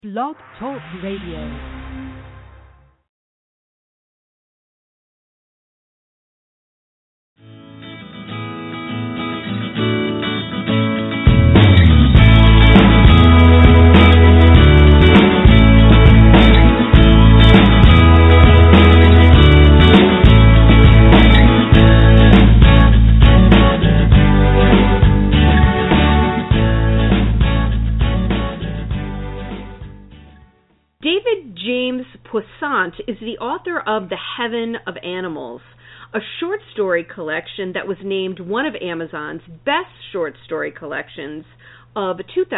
Blog Talk Radio. David James Poissant is the author of The Heaven of Animals, a short story collection that was named one of Amazon's best short story collections of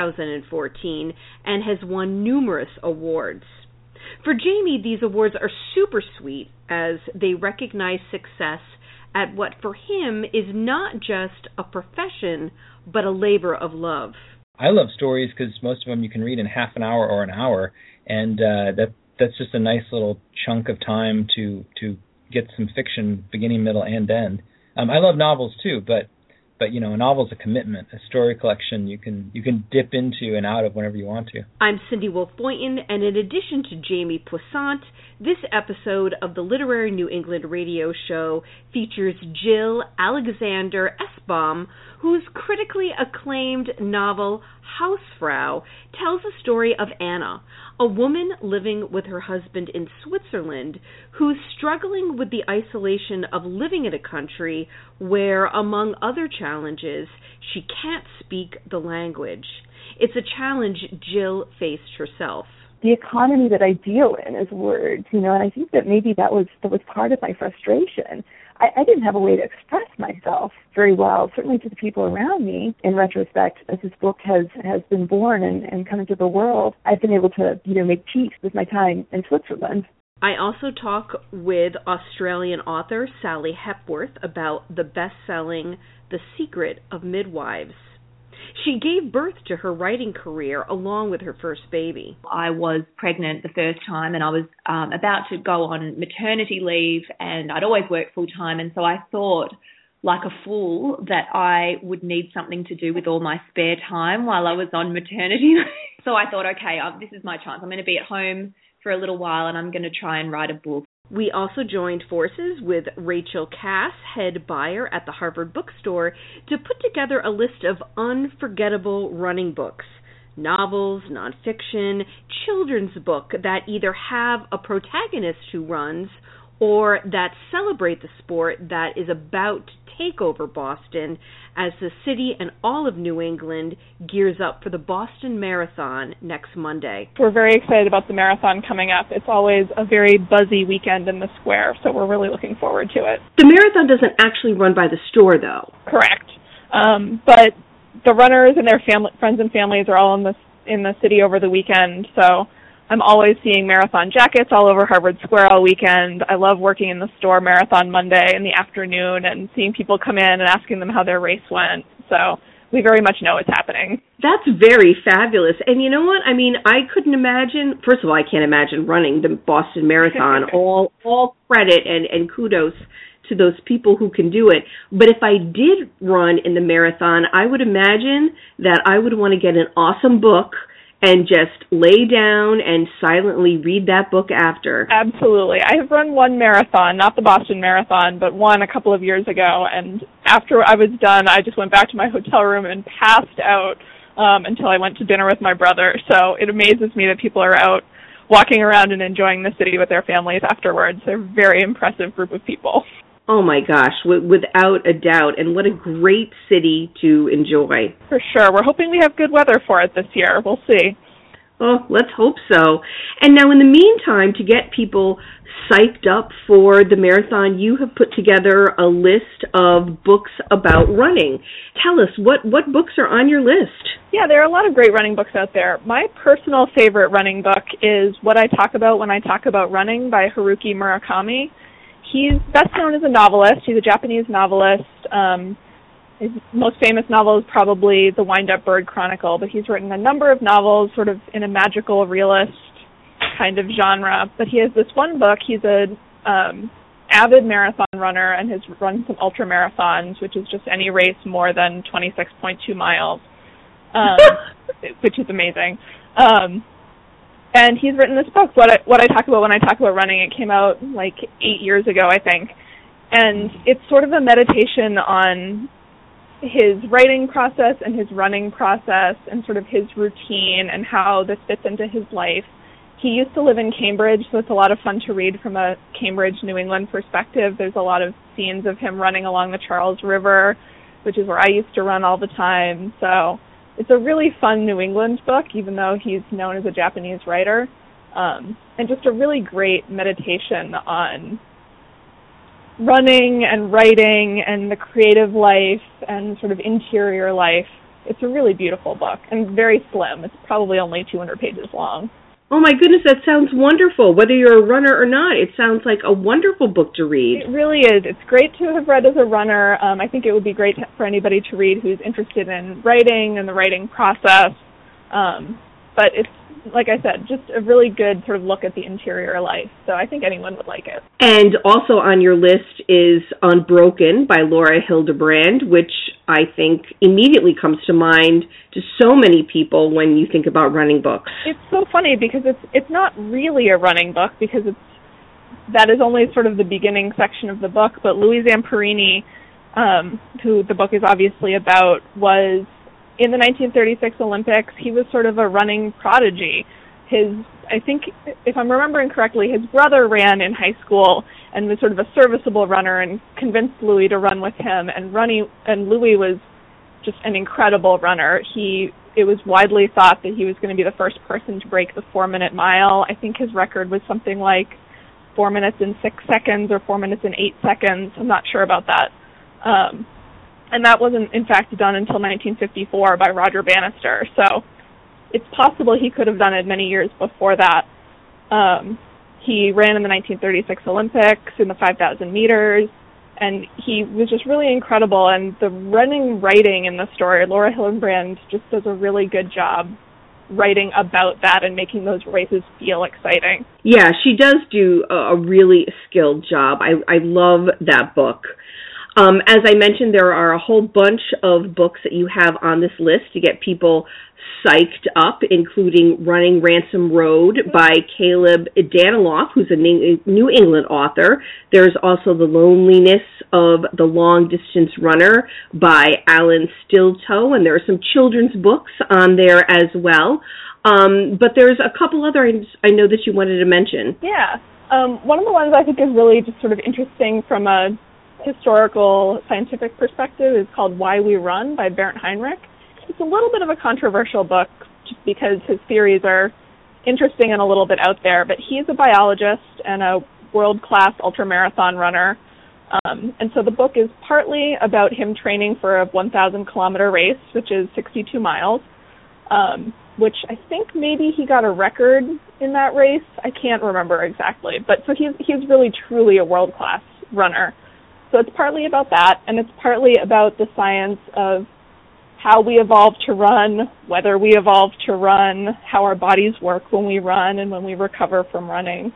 2014 and has won numerous awards. For Jamie, these awards are super sweet as they recognize success at what for him is not just a profession, but a labor of love. I love stories because most of them you can read in half an hour or an hour, and that's just a nice little chunk of time to get some fiction, beginning, middle, and end. I love novels too, but you know, a novel's a commitment. A story collection you can dip into and out of whenever you want to. I'm Cindy Wolf Boynton, and in addition to Jamie Poissant, this episode of the Literary New England radio show features Jill Alexander Essbaum, whose critically acclaimed novel Hausfrau tells the story of Anna, a woman living with her husband in Switzerland who's struggling with the isolation of living in a country where, among other challenges, she can't speak the language. It's a challenge Jill faced herself. The economy that I deal in is words, and I think that maybe that was part of my frustration. I didn't have a way to express myself very well, certainly to the people around me. In retrospect, as this book has been born and come into the world, I've been able to, make peace with my time in Switzerland. I also talk with Australian author Sally Hepworth about the best-selling The Secret of Midwives. She gave birth to her writing career along with her first baby. I was pregnant the first time, and I was about to go on maternity leave, and I'd always worked full-time, and so I thought, like a fool, that I would need something to do with all my spare time while I was on maternity leave. So I thought, okay, this is my chance. I'm going to be at home for a little while, and I'm going to try and write a book. We also joined forces with Rachel Cass, head buyer at the Harvard Bookstore, to put together a list of unforgettable running books, novels, nonfiction, children's book that either have a protagonist who runs or that celebrate the sport that is about to take over Boston as the city and all of New England gears up for the Boston Marathon next Monday. We're very excited about the marathon coming up. It's always a very buzzy weekend in the square, so we're really looking forward to it. The marathon doesn't actually run by the store, though. Correct. But the runners and their friends and families are all in the city over the weekend, so I'm always seeing marathon jackets all over Harvard Square all weekend. I love working in the store Marathon Monday in the afternoon and seeing people come in and asking them how their race went. So we very much know it's happening. That's very fabulous. And you know what? I mean, I couldn't imagine, first of all, I can't imagine running the Boston Marathon. all credit and kudos to those people who can do it. But if I did run in the marathon, I would imagine that I would want to get an awesome book and just lay down and silently read that book after. Absolutely. I have run one marathon, not the Boston Marathon, but one a couple of years ago. And after I was done, I just went back to my hotel room and passed out until I went to dinner with my brother. So it amazes me that people are out walking around and enjoying the city with their families afterwards. They're a very impressive group of people. Oh, my gosh, without a doubt. And what a great city to enjoy. For sure. We're hoping we have good weather for it this year. We'll see. Oh, let's hope so. And now in the meantime, to get people psyched up for the marathon, you have put together a list of books about running. Tell us, what books are on your list? Yeah, there are a lot of great running books out there. My personal favorite running book is What I Talk About When I Talk About Running by Haruki Murakami. He's best known as a novelist. He's a Japanese novelist. His most famous novel is probably The Wind-Up Bird Chronicle, but he's written a number of novels sort of in a magical realist kind of genre. But he has this one book. He's an avid marathon runner and has run some ultra marathons, which is just any race more than 26.2 miles, which is amazing. And he's written this book, What I Talk About When I Talk About Running. It came out like 8 years ago, I think. And it's sort of a meditation on his writing process and his running process and sort of his routine and how this fits into his life. He used to live in Cambridge, so it's a lot of fun to read from a Cambridge, New England perspective. There's a lot of scenes of him running along the Charles River, which is where I used to run all the time. So it's a really fun New England book, even though he's known as a Japanese writer, and just a really great meditation on running and writing and the creative life and sort of interior life. It's a really beautiful book and very slim. It's probably only 200 pages long. Oh my goodness, that sounds wonderful. Whether you're a runner or not, it sounds like a wonderful book to read. It really is. It's great to have read as a runner. I think it would be great for anybody to read who's interested in writing and the writing process. But it's, like I said, just a really good sort of look at the interior life. So I think anyone would like it. And also on your list is Unbroken by Laura Hildebrand, which I think immediately comes to mind to so many people when you think about running books. It's so funny because it's not really a running book because that is only sort of the beginning section of the book, but Louis Zamperini, who the book is obviously about, was in the 1936 Olympics. He was sort of a running prodigy. I think, if I'm remembering correctly, his brother ran in high school and was sort of a serviceable runner and convinced Louis to run with him. And Louis was just an incredible runner. It was widely thought that he was going to be the first person to break the 4-minute mile. I think his record was something like 4 minutes and 6 seconds or 4 minutes and 8 seconds. I'm not sure about that. And that wasn't, in fact, done until 1954 by Roger Bannister. So it's possible he could have done it many years before that. He ran in the 1936 Olympics in the 5,000 meters, and he was just really incredible. And the running writing in the story, Laura Hillenbrand just does a really good job writing about that and making those races feel exciting. Yeah, she does do a really skilled job. I love that book. As I mentioned, there are a whole bunch of books that you have on this list to get people psyched up, including Running Ransom Road by Caleb Daniloff, who's a New England author. There's also The Loneliness of the Long Distance Runner by Alan Stiltoe, and there are some children's books on there as well. But there's a couple other I know that you wanted to mention. Yeah. One of the ones I think is really just sort of interesting from a historical scientific perspective is called Why We Run by Bernd Heinrich. It's a little bit of a controversial book just because his theories are interesting and a little bit out there, but he's a biologist and a world-class ultramarathon runner. And so the book is partly about him training for a 1,000-kilometer race, which is 62 miles, which I think maybe he got a record in that race. I can't remember exactly. But so he's really, truly a world-class runner. So it's partly about that, and it's partly about the science of how we evolved to run, whether we evolved to run, how our bodies work when we run and when we recover from running.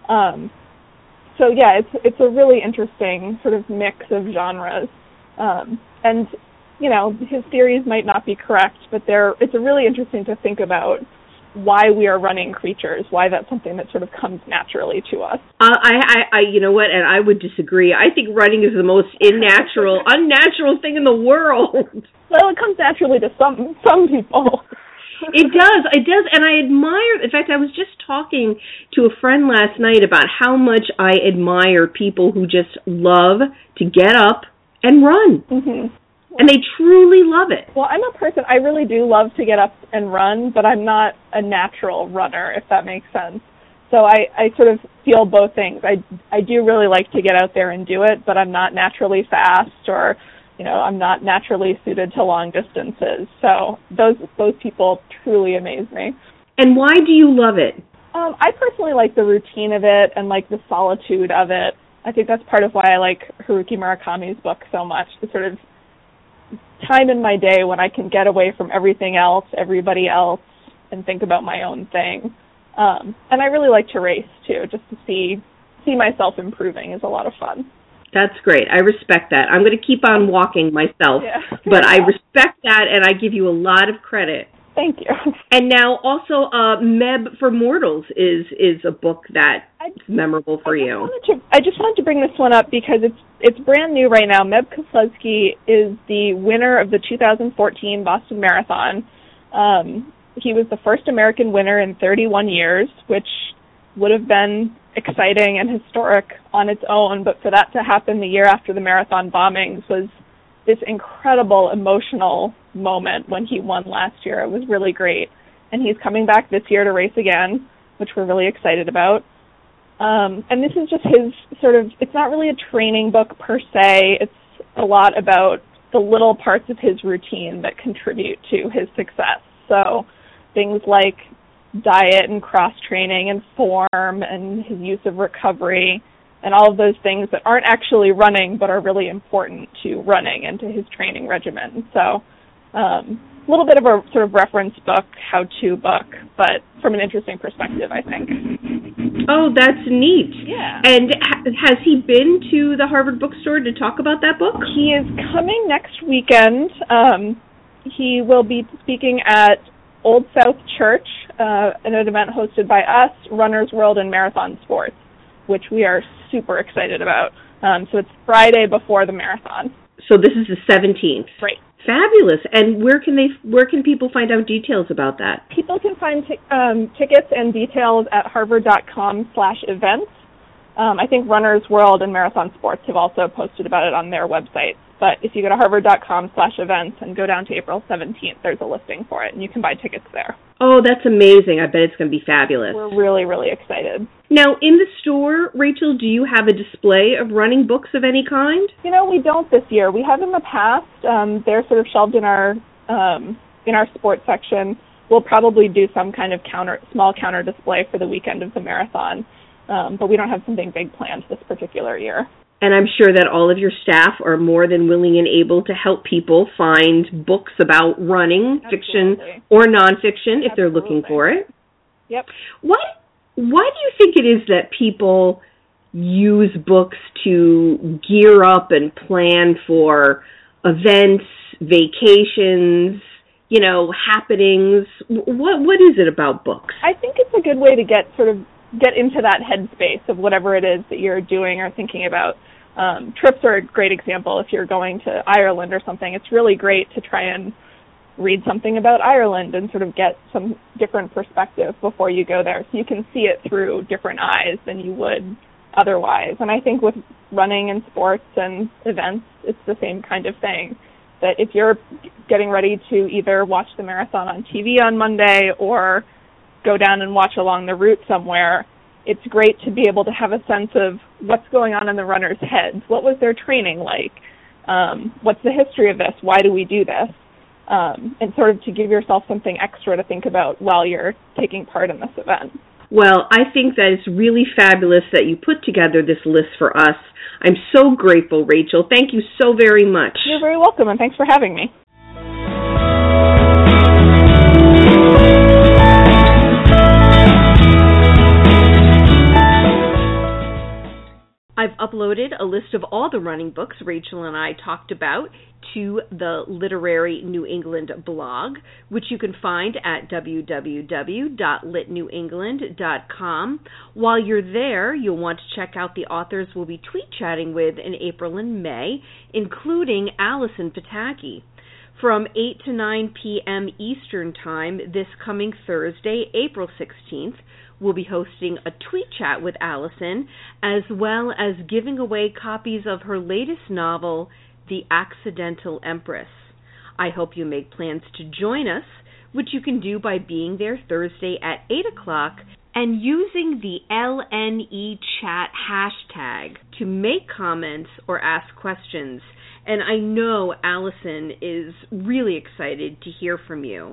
So yeah, it's a really interesting sort of mix of genres. And, you know, his theories might not be correct, but it's really interesting to think about why we are running creatures, why that's something that sort of comes naturally to us. I you know what, and I would disagree. I think running is the most unnatural thing in the world. Well, it comes naturally to some people. It does, and I admire, in fact, I was just talking to a friend last night about how much I admire people who just love to get up and run. Mm-hmm. And they truly love it. Well, I'm a person, I really do love to get up and run, but I'm not a natural runner, if that makes sense. So I sort of feel both things. I do really like to get out there and do it, but I'm not naturally fast or, you know, I'm not naturally suited to long distances. So those people truly amaze me. And why do you love it? I personally like the routine of it and like the solitude of it. I think that's part of why I like Haruki Murakami's book so much, the sort of time in my day when I can get away from everything else, everybody else, and think about my own thing. And I really like to race, too. Just to see myself improving is a lot of fun. That's great. I respect that. I'm going to keep on walking myself, but I respect that, and I give you a lot of credit. thank you. And now also Meb for Mortals is a book that's memorable for you. I just wanted to bring this one up because it's brand new right now. Meb Keflezighi is the winner of the 2014 Boston Marathon. He was the first American winner in 31 years, which would have been exciting and historic on its own, but for that to happen the year after the marathon bombings was this incredible emotional moment when he won last year. It was really great. And he's coming back this year to race again, which we're really excited about. And this is just his sort of, it's not really a training book per se. It's a lot about the little parts of his routine that contribute to his success. So things like diet and cross-training and form and his use of recovery and all of those things that aren't actually running but are really important to running and to his training regimen. So a little bit of a sort of reference book, how-to book, but from an interesting perspective, I think. Oh, that's neat. Yeah. And has he been to the Harvard Bookstore to talk about that book? He is coming next weekend. He will be speaking at Old South Church, an event hosted by us, Runner's World, and Marathon Sports, which we are super excited about. So it's Friday before the marathon. So this is the 17th. Right. Fabulous. And where can people find out details about that? People can find tickets and details at harvard.com/events. I think Runner's World and Marathon Sports have also posted about it on their website. But if you go to harvard.com/events and go down to April 17th, there's a listing for it, and you can buy tickets there. Oh, that's amazing. I bet it's going to be fabulous. We're really, really excited. Now, in the store, Rachel, do you have a display of running books of any kind? You know, we don't this year. We have in the past. They're sort of shelved in our sports section. We'll probably do some kind of small counter display for the weekend of the marathon, but we don't have something big planned this particular year. And I'm sure that all of your staff are more than willing and able to help people find books about running, Absolutely. Fiction or nonfiction, if they're looking for it. Yep. Why do you think it is that people use books to gear up and plan for events, vacations, happenings? What is it about books? I think it's a good way to get into that headspace of whatever it is that you're doing or thinking about. Trips are a great example. If you're going to Ireland or something, it's really great to try and read something about Ireland and sort of get some different perspective before you go there, so you can see it through different eyes than you would otherwise. And I think with running and sports and events, it's the same kind of thing, that if you're getting ready to either watch the marathon on TV on Monday or go down and watch along the route somewhere, it's great to be able to have a sense of what's going on in the runners' heads. What was their training like? What's the history of this? Why do we do this? And sort of to give yourself something extra to think about while you're taking part in this event. Well, I think that it's really fabulous that you put together this list for us. I'm so grateful, Rachel. Thank you so very much. You're very welcome, and thanks for having me. I've uploaded a list of all the running books Rachel and I talked about to the Literary New England blog, which you can find at www.litnewengland.com. While you're there, you'll want to check out the authors we'll be tweet chatting with in April and May, including Allison Pataki. From 8 to 9 p.m. Eastern Time this coming Thursday, April 16th, we'll be hosting a tweet chat with Allison, as well as giving away copies of her latest novel, The Accidental Empress. I hope you make plans to join us, which you can do by being there Thursday at 8 o'clock and using the LNE chat hashtag to make comments or ask questions. And I know Allison is really excited to hear from you.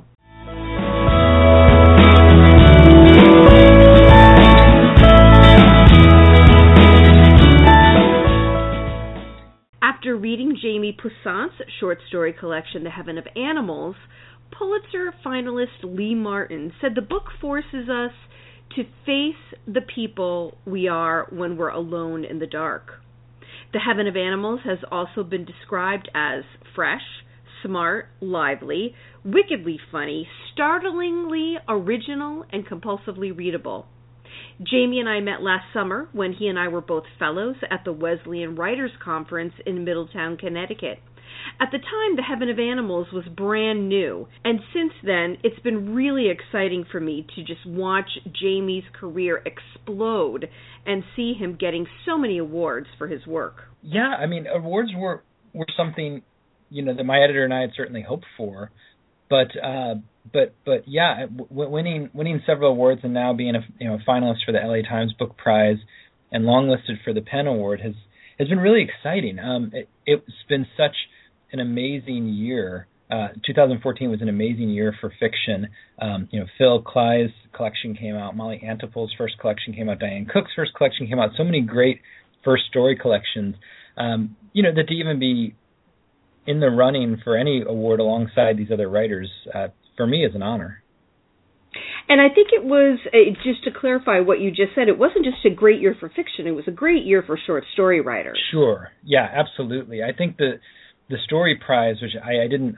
After reading Jamie Poussaint's short story collection, The Heaven of Animals, Pulitzer finalist Lee Martin said the book forces us to face the people we are when we're alone in the dark. The Heaven of Animals has also been described as fresh, smart, lively, wickedly funny, startlingly original, and compulsively readable. Jamie and I met last summer when he and I were both fellows at the Wesleyan Writers Conference in Middletown, Connecticut. At the time, The Heaven of Animals was brand new, and since then, it's been really exciting for me to just watch Jamie's career explode and see him getting so many awards for his work. Yeah, I mean, awards were something, that my editor and I had certainly hoped for, but yeah, winning several awards and now being a finalist for the LA Times Book Prize and longlisted for the PEN Award has been really exciting. It's been such an amazing year. 2014 was an amazing year for fiction. Phil Klei's collection came out, Molly Antipol's first collection came out, Diane Cook's first collection came out. So many great first story collections. That to even be in the running for any award alongside these other writers, for me, is an honor. And I think it was, just to clarify what you just said, it wasn't just a great year for fiction, it was a great year for short story writers. Sure. Yeah, absolutely. I think the Story Prize, which I didn't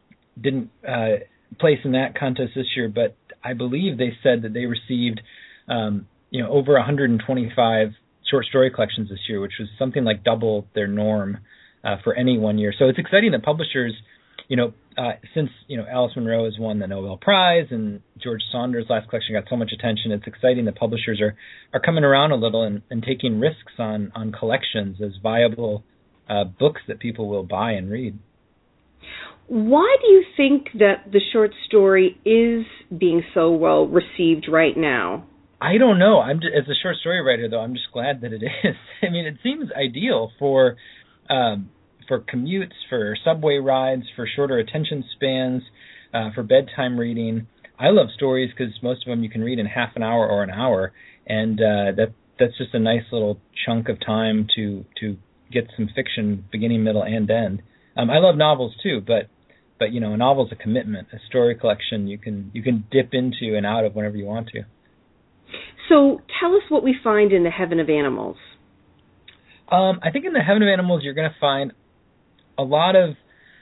place in that contest this year, but I believe they said that they received over 125 short story collections this year, which was something like double their norm for any one year. So it's exciting that publishers, since Alice Munro has won the Nobel Prize and George Saunders' last collection got so much attention, it's exciting that publishers are coming around a little and taking risks on collections as viable books that people will buy and read. Why do you think that the short story is being so well received right now? I don't know. As a short story writer, though, I'm just glad that it is. I mean, it seems ideal for commutes, for subway rides, for shorter attention spans, for bedtime reading. I love stories because most of them you can read in half an hour or an hour, and that's just a nice little chunk of time to get some fiction, beginning, middle, and end. I love novels too, but a novel's a commitment. A story collection you can dip into and out of whenever you want to. So tell us what we find in The Heaven of Animals. I think in The Heaven of Animals you're going to find a lot of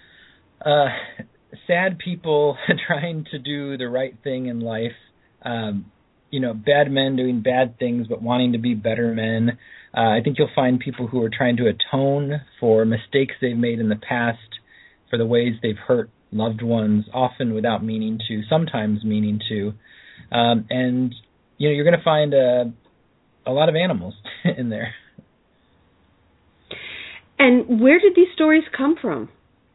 sad people trying to do the right thing in life. Bad men doing bad things but wanting to be better men. I think you'll find people who are trying to atone for mistakes they've made in the past, for the ways they've hurt loved ones, often without meaning to, sometimes meaning to. And you're going to find a lot of animals in there. And where did these stories come from?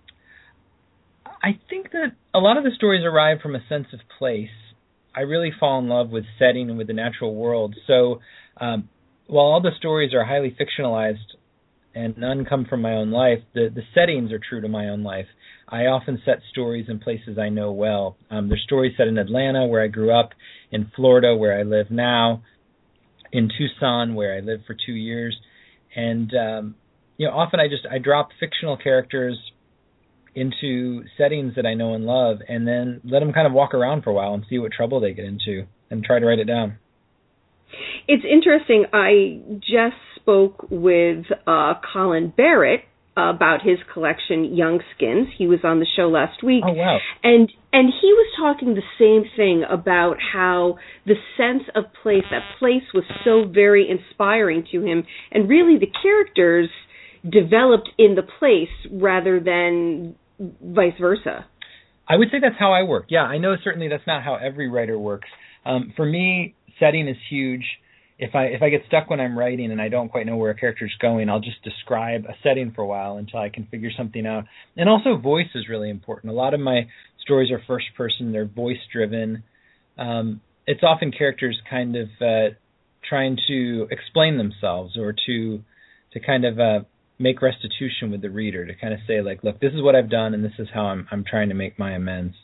I think that a lot of the stories arrive from a sense of place. I really fall in love with setting and with the natural world. So while all the stories are highly fictionalized and none come from my own life, the settings are true to my own life. I often set stories in places I know well. There's stories set in Atlanta, where I grew up, in Florida, where I live now, in Tucson, where I lived for 2 years. And, often I drop fictional characters into settings that I know and love, and then let them kind of walk around for a while and see what trouble they get into and try to write it down. It's interesting. I just spoke with Colin Barrett about his collection, Young Skins. He was on the show last week. Oh, wow. And he was talking the same thing about how the sense of place, that place was so very inspiring to him, and really the characters developed in the place rather than vice versa. I would say that's how I work. Yeah, I know certainly that's not how every writer works. For me, setting is huge. If I get stuck when I'm writing and I don't quite know where a character's going, I'll just describe a setting for a while until I can figure something out. And also voice is really important. A lot of my stories are first person, they're voice driven. It's often characters kind of trying to explain themselves or to kind of make restitution with the reader, to kind of say, like, look, this is what I've done and this is how I'm trying to make my amends.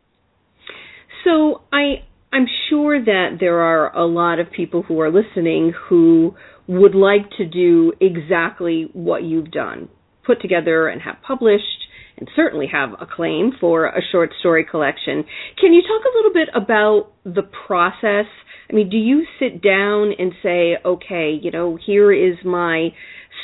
So I'm sure that there are a lot of people who are listening who would like to do exactly what you've done, put together and have published and certainly have acclaim for a short story collection. Can you talk a little bit about the process? I mean, do you sit down and say, okay, here is my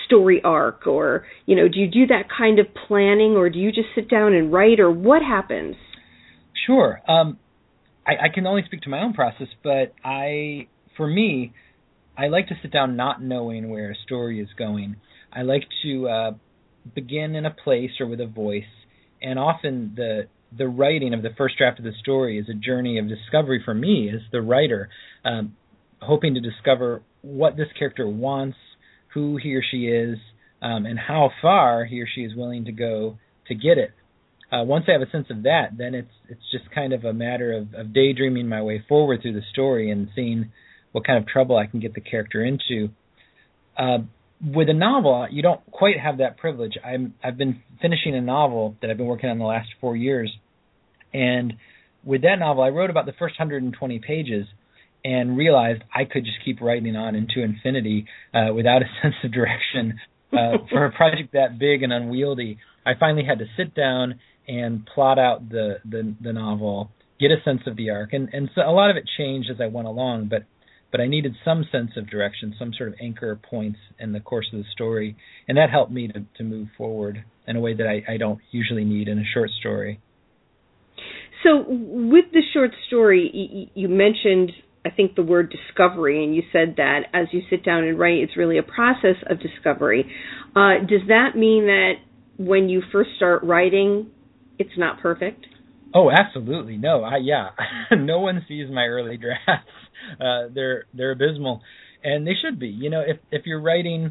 story arc, or, do you do that kind of planning, or do you just sit down and write, or what happens? Sure. I can only speak to my own process, but for me, I like to sit down not knowing where a story is going. I like to begin in a place or with a voice, and often the writing of the first draft of the story is a journey of discovery for me as the writer, hoping to discover what this character wants, who he or she is, and how far he or she is willing to go to get it. Once I have a sense of that, then it's just kind of a matter of daydreaming my way forward through the story and seeing what kind of trouble I can get the character into. With a novel, you don't quite have that privilege. I've been finishing a novel that I've been working on the last 4 years, and with that novel, I wrote about the first 120 pages and realized I could just keep writing on into infinity without a sense of direction. For a project that big and unwieldy, I finally had to sit down and plot out the novel, get a sense of the arc, and so a lot of it changed as I went along, but I needed some sense of direction, some sort of anchor points in the course of the story, and that helped me to move forward in a way that I don't usually need in a short story. So with the short story, you mentioned, I think, the word discovery, and you said that as you sit down and write, it's really a process of discovery. Does that mean that when you first start writing, it's not perfect? Oh, absolutely. No, no one sees my early drafts. They're abysmal, and they should be. If you're writing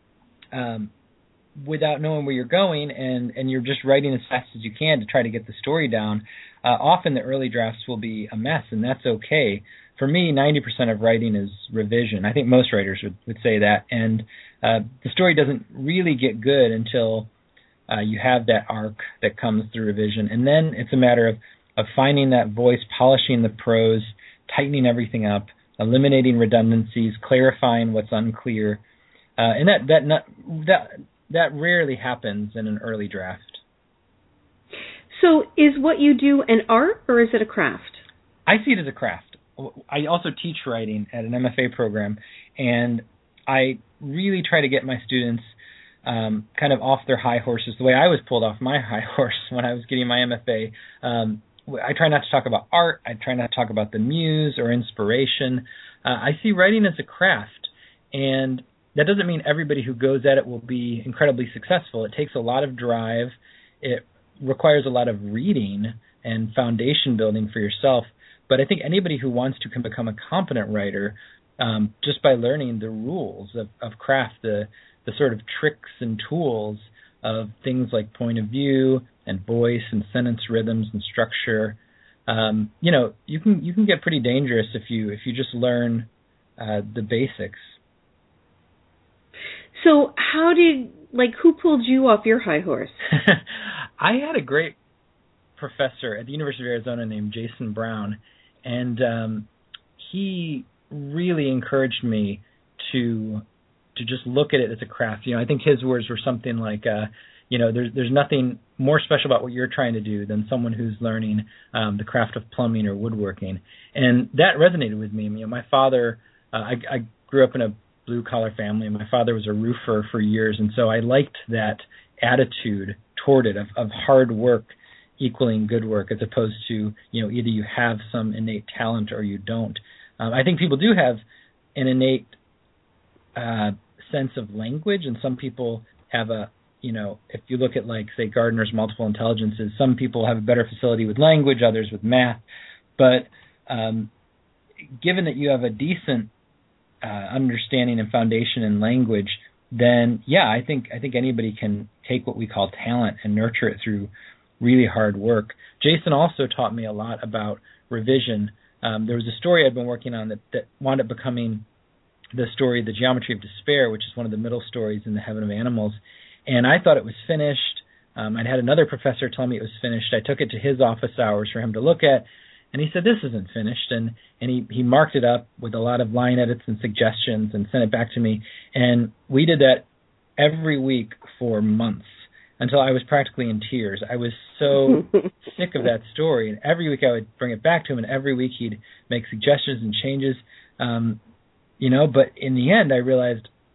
without knowing where you're going, and you're just writing as fast as you can to try to get the story down, often the early drafts will be a mess, and that's okay. For me, 90% of writing is revision. I think most writers would say that, and the story doesn't really get good until you have that arc that comes through revision, and then it's a matter of finding that voice, polishing the prose, tightening everything up, eliminating redundancies, clarifying what's unclear, and that rarely happens in an early draft. So is what you do an art, or is it a craft? I see it as a craft. I also teach writing at an MFA program, and I really try to get my students kind of off their high horses, the way I was pulled off my high horse when I was getting my MFA. I try not to talk about art. I try not to talk about the muse or inspiration. I see writing as a craft, and that doesn't mean everybody who goes at it will be incredibly successful. It takes a lot of drive. It requires a lot of reading and foundation building for yourself. But I think anybody who wants to can become a competent writer just by learning the rules of craft, the sort of tricks and tools of things like point of view and voice and sentence rhythms and structure. You can get pretty dangerous if you just learn the basics. So who pulled you off your high horse? I had a great professor at the University of Arizona named Jason Brown, and he really encouraged me to just look at it as a craft. I think his words were something like, there's nothing more special about what you're trying to do than someone who's learning the craft of plumbing or woodworking. And that resonated with me. My father, I grew up in a blue-collar family, and my father was a roofer for years, and so I liked that attitude toward it of hard work equaling good work, as opposed to, either you have some innate talent or you don't. I think people do have an innate sense of language, and some people have if you look at, say, Gardner's multiple intelligences, some people have a better facility with language, others with math. But given that you have a decent understanding and foundation in language, then I think anybody can take what we call talent and nurture it through really hard work. Jason also taught me a lot about revision. There was a story I'd been working on that wound up becoming the story, The Geometry of Despair, which is one of the middle stories in The Heaven of Animals. And I thought it was finished. I'd had another professor tell me it was finished. I took it to his office hours for him to look at, and he said, this isn't finished. And he marked it up with a lot of line edits and suggestions and sent it back to me. And we did that every week for months until I was practically in tears. I was so sick of that story. And every week I would bring it back to him, and every week he'd make suggestions and changes. But in the end, I realized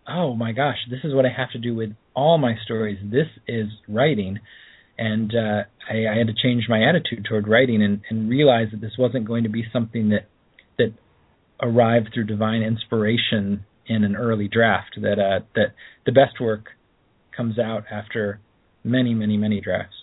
oh my gosh, this is what I have to do with all my stories. This is writing. And I had to change my attitude toward writing and realize that this wasn't going to be something that arrived through divine inspiration in an early draft, that the best work comes out after many, many, many drafts.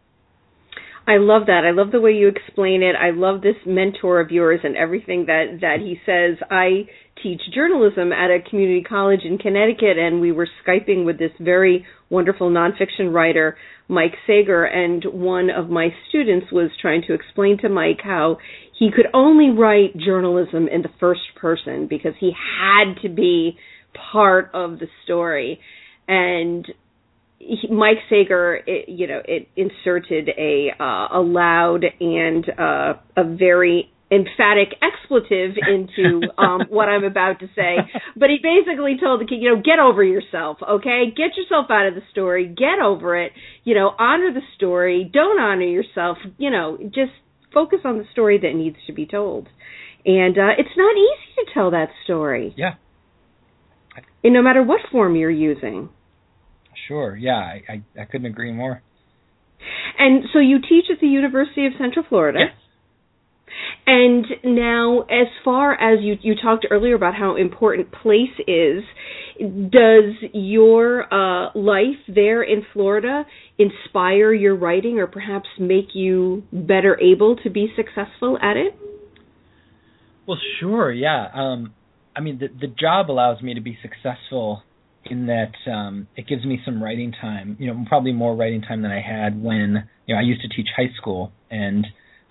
I love that. I love the way you explain it. I love this mentor of yours and everything that he says. I teach journalism at a community college in Connecticut, and we were Skyping with this very wonderful nonfiction writer, Mike Sager, and one of my students was trying to explain to Mike how he could only write journalism in the first person because he had to be part of the story. And Mike Sager, it inserted a loud and a very emphatic expletive into what I'm about to say. But he basically told the kid, get over yourself, okay? Get yourself out of the story. Get over it. Honor the story. Don't honor yourself. Just focus on the story that needs to be told. And it's not easy to tell that story. Yeah. No matter what form you're using. Sure, yeah, I couldn't agree more. And so you teach at the University of Central Florida. Yes. And now, as far as you talked earlier about how important place is, does your life there in Florida inspire your writing or perhaps make you better able to be successful at it? Well, sure, yeah. I mean, the job allows me to be successful in that it gives me some writing time, probably more writing time than I had when, I used to teach high school, and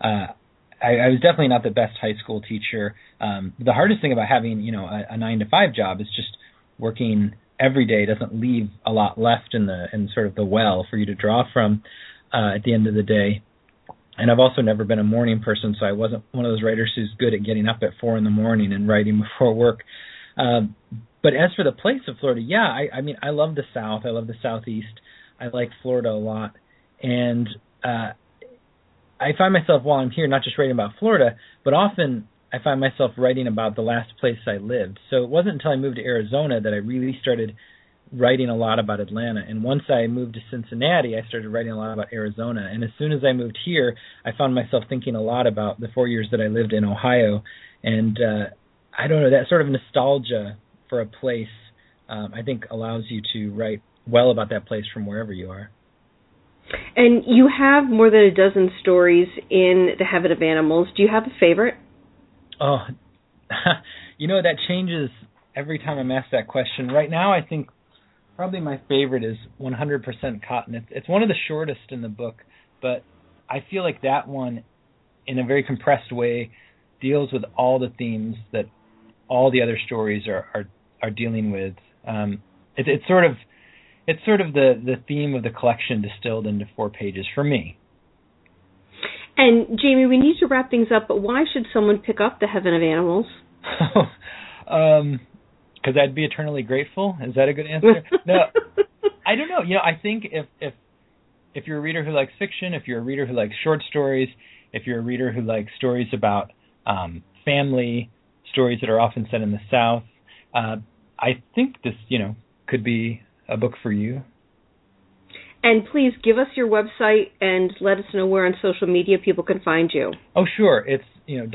I was definitely not the best high school teacher. The hardest thing about having, a 9-to-5 job is just working every day doesn't leave a lot left in sort of the well for you to draw from at the end of the day. And I've also never been a morning person, so I wasn't one of those writers who's good at getting up at 4 a.m. and writing before work. But as for the place of Florida, yeah, I mean, I love the South. I love the Southeast. I like Florida a lot. And I find myself, while I'm here, not just writing about Florida, but often I find myself writing about the last place I lived. So it wasn't until I moved to Arizona that I really started writing a lot about Atlanta. And once I moved to Cincinnati, I started writing a lot about Arizona. And as soon as I moved here, I found myself thinking a lot about the 4 years that I lived in Ohio. And I don't know, that sort of nostalgia for a place, I think allows you to write well about that place from wherever you are. And you have more than a dozen stories in The Heaven of Animals. Do you have a favorite? Oh, that changes every time I'm asked that question. Right now, I think probably my favorite is 100% Cotton. It's one of the shortest in the book, but I feel like that one, in a very compressed way, deals with all the themes that all the other stories are dealing with. It's sort of the theme of the collection distilled into 4 pages for me. And Jamie, we need to wrap things up, but why should someone pick up The Heaven of Animals? Because I'd be eternally grateful. Is that a good answer? No, I don't know. I think if you're a reader who likes fiction, if you're a reader who likes short stories, if you're a reader who likes stories about family, stories that are often set in the South, I think this, could be a book for you. And please give us your website and let us know where on social media people can find you. Oh, sure. It's,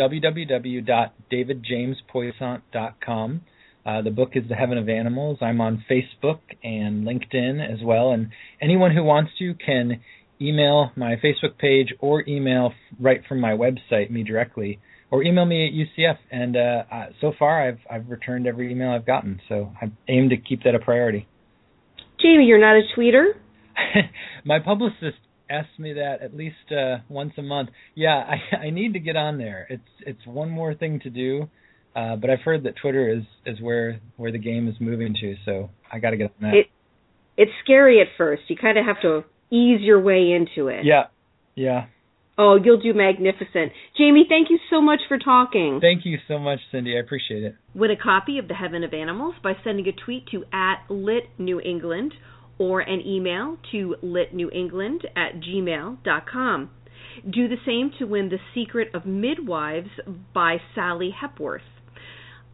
www.davidjamespoisson.com. The book is The Heaven of Animals. I'm on Facebook and LinkedIn as well. And anyone who wants to can email my Facebook page or email right from my website, me directly, or email me at UCF. And so far, I've returned every email I've gotten. So I aim to keep that a priority. Jamie, you're not a tweeter? My publicist asks me that at least once a month. Yeah, I need to get on there. It's one more thing to do, but I've heard that Twitter is where the game is moving to, so I got to get on that. It's scary at first. You kind of have to ease your way into it. Yeah. Oh, you'll do magnificent. Jamie, thank you so much for talking. Thank you so much, Cindy. I appreciate it. Win a copy of The Heaven of Animals by sending a tweet to @LitNewEngland or an email to litnewengland@gmail.com. Do the same to win The Secret of Midwives by Sally Hepworth.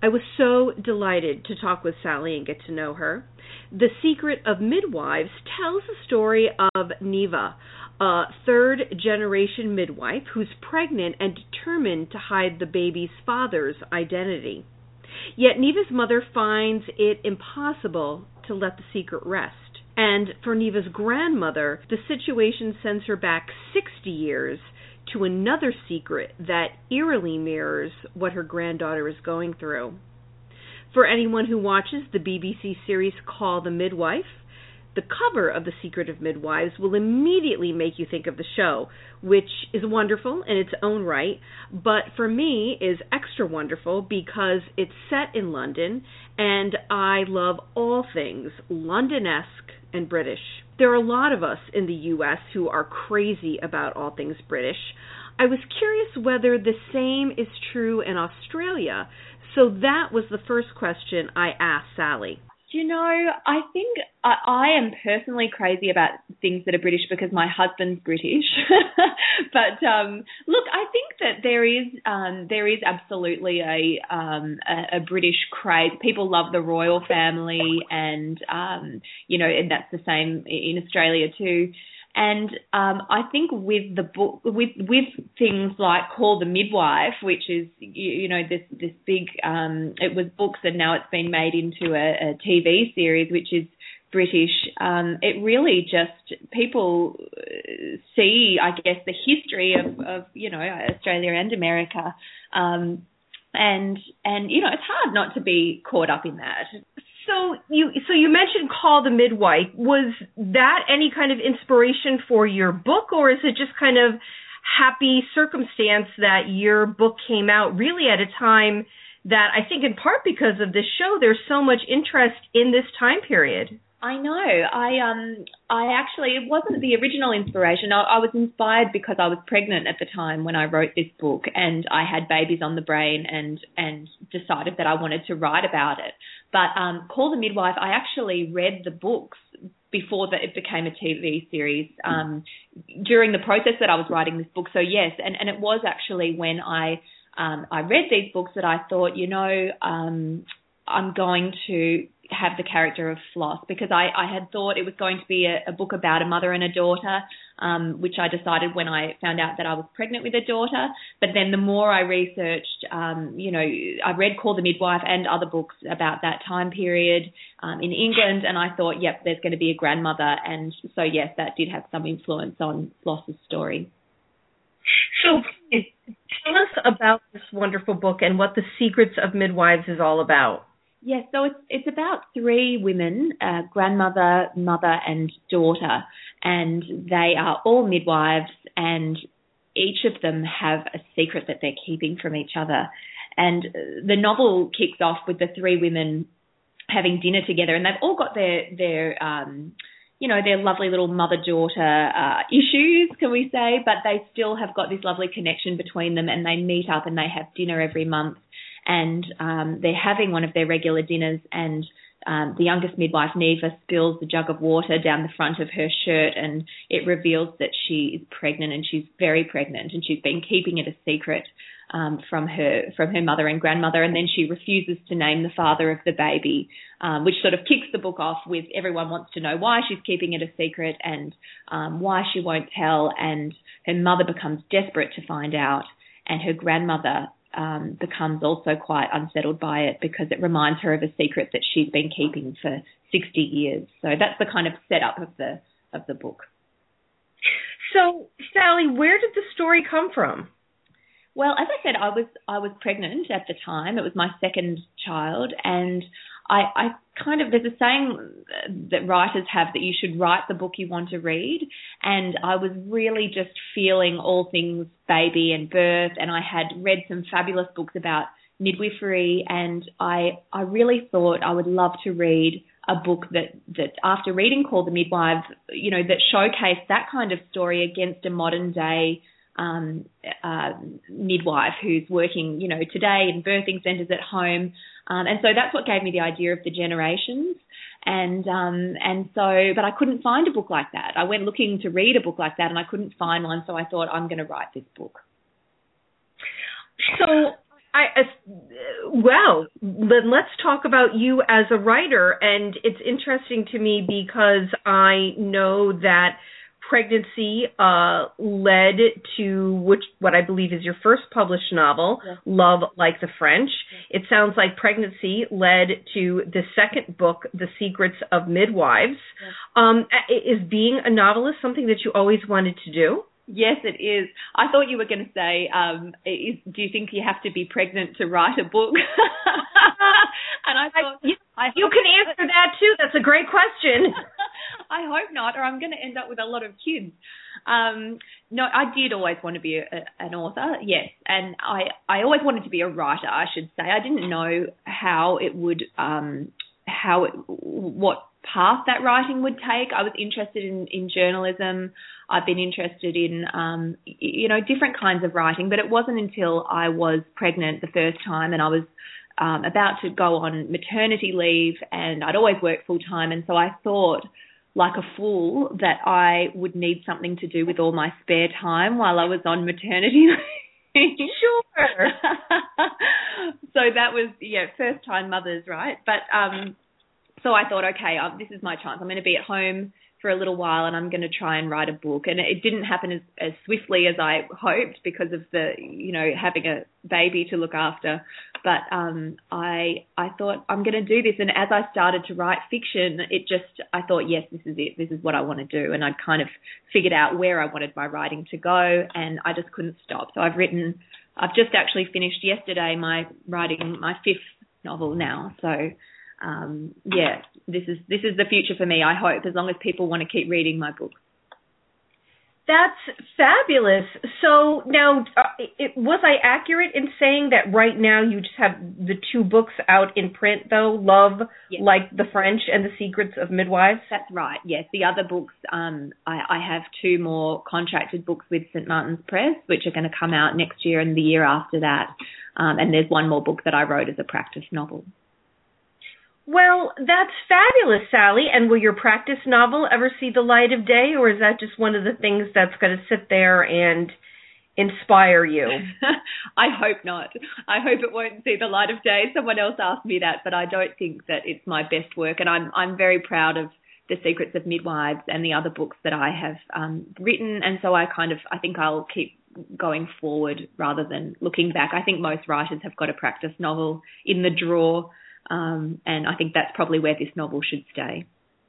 I was so delighted to talk with Sally and get to know her. The Secret of Midwives tells the story of Neva, a third-generation midwife who's pregnant and determined to hide the baby's father's identity. Yet Neva's mother finds it impossible to let the secret rest. And for Neva's grandmother, the situation sends her back 60 years to another secret that eerily mirrors what her granddaughter is going through. For anyone who watches the BBC series Call the Midwife, the cover of The Secret of Midwives will immediately make you think of the show, which is wonderful in its own right, but for me is extra wonderful because it's set in London, and I love all things London-esque and British. There are a lot of us in the U.S. who are crazy about all things British. I was curious whether the same is true in Australia, so that was the first question I asked Sally. You know, I think I am personally crazy about things that are British because my husband's British. But look, I think that there is absolutely a British craze. People love the royal family, and and that's the same in Australia too. And I think with the book, with things like Call the Midwife, which is this big, it was books and now it's been made into a TV series, which is British. It really just people see, I guess, the history of Australia and America, and it's hard not to be caught up in that. So you mentioned Call the Midwife. Was that any kind of inspiration for your book, or is it just kind of happy circumstance that your book came out really at a time that I think in part because of this show, there's so much interest in this time period? I know. I actually, it wasn't the original inspiration. I was inspired because I was pregnant at the time when I wrote this book, and I had babies on the brain and decided that I wanted to write about it. But Call the Midwife, I actually read the books before that it became a TV series during the process that I was writing this book. So yes, and it was actually when I read these books that I thought, I'm going to have the character of Floss, because I had thought it was going to be a book about a mother and a daughter, which I decided when I found out that I was pregnant with a daughter. But then the more I researched, I read Call the Midwife and other books about that time period in England, and I thought, yep, there's going to be a grandmother. And so, yes, that did have some influence on Floss's story. So tell us about this wonderful book and what The Secrets of Midwives is all about. Yes, so it's about three women, grandmother, mother, and daughter, and they are all midwives, and each of them have a secret that they're keeping from each other. And the novel kicks off with the three women having dinner together, and they've all got their lovely little mother-daughter issues, can we say, but they still have got this lovely connection between them, and they meet up and they have dinner every month. And they're having one of their regular dinners, and the youngest midwife, Neva, spills the jug of water down the front of her shirt, and it reveals that she is pregnant, and she's very pregnant, and she's been keeping it a secret from her mother and grandmother. And then she refuses to name the father of the baby, which sort of kicks the book off with everyone wants to know why she's keeping it a secret and why she won't tell. And her mother becomes desperate to find out, and her grandmother becomes also quite unsettled by it because it reminds her of a secret that she's been keeping for 60 years. So that's the kind of setup of the book. So, Sally, where did the story come from? Well, as I said, I was pregnant at the time. It was my second child, and I kind of, there's a saying that writers have that you should write the book you want to read, and I was really just feeling all things baby and birth, and I had read some fabulous books about midwifery, and I really thought I would love to read a book that after reading Call the Midwife, that showcased that kind of story against a modern day midwife who's working, today in birthing centres at home. And so that's what gave me the idea of the generations. And so, but I couldn't find a book like that. I went looking to read a book like that and I couldn't find one. So I thought, I'm going to write this book. So Well, then let's talk about you as a writer. And it's interesting to me because I know that pregnancy led to what I believe is your first published novel, yes. Love Like the French. Yes. It sounds like pregnancy led to the second book, The Secrets of Midwives. Yes. Is being a novelist something that you always wanted to do? Yes, it is. I thought you were going to say, do you think you have to be pregnant to write a book? And I thought... You can answer that, too. That's a great question. I hope not, or I'm going to end up with a lot of kids. No, I did always want to be an author, yes. And I always wanted to be a writer, I should say. I didn't know how it would... what path that writing would take. I was interested in journalism. I've been interested in, different kinds of writing, but it wasn't until I was pregnant the first time and I was about to go on maternity leave, and I'd always worked full time, and so I thought, like a fool, that I would need something to do with all my spare time while I was on maternity leave. Sure. So that was, first time mothers, right? But so I thought, okay, this is my chance. I'm going to be at home for a little while and I'm going to try and write a book. And it didn't happen as swiftly as I hoped because of the, having a baby to look after. But I thought, I'm going to do this. And as I started to write fiction, I thought, yes, this is it. This is what I want to do. And I'd kind of figured out where I wanted my writing to go, and I just couldn't stop. So I've just actually finished yesterday writing my fifth novel now. So this is the future for me, I hope, as long as people want to keep reading my books. That's fabulous. So now, was I accurate in saying that right now you just have the two books out in print, though? Love, yes. Like the French, and The Secrets of Midwives? That's right, yes. The other books, I have two more contracted books with St. Martin's Press, which are going to come out next year and the year after that. And there's one more book that I wrote as a practice novel. Well, that's fabulous, Sally. And will your practice novel ever see the light of day, or is that just one of the things that's going to sit there and inspire you? I hope not. I hope it won't see the light of day. Someone else asked me that, but I don't think that it's my best work. And I'm very proud of The Secrets of Midwives and the other books that I have written. And so I think I'll keep going forward rather than looking back. I think most writers have got a practice novel in the drawer. And I think that's probably where this novel should stay.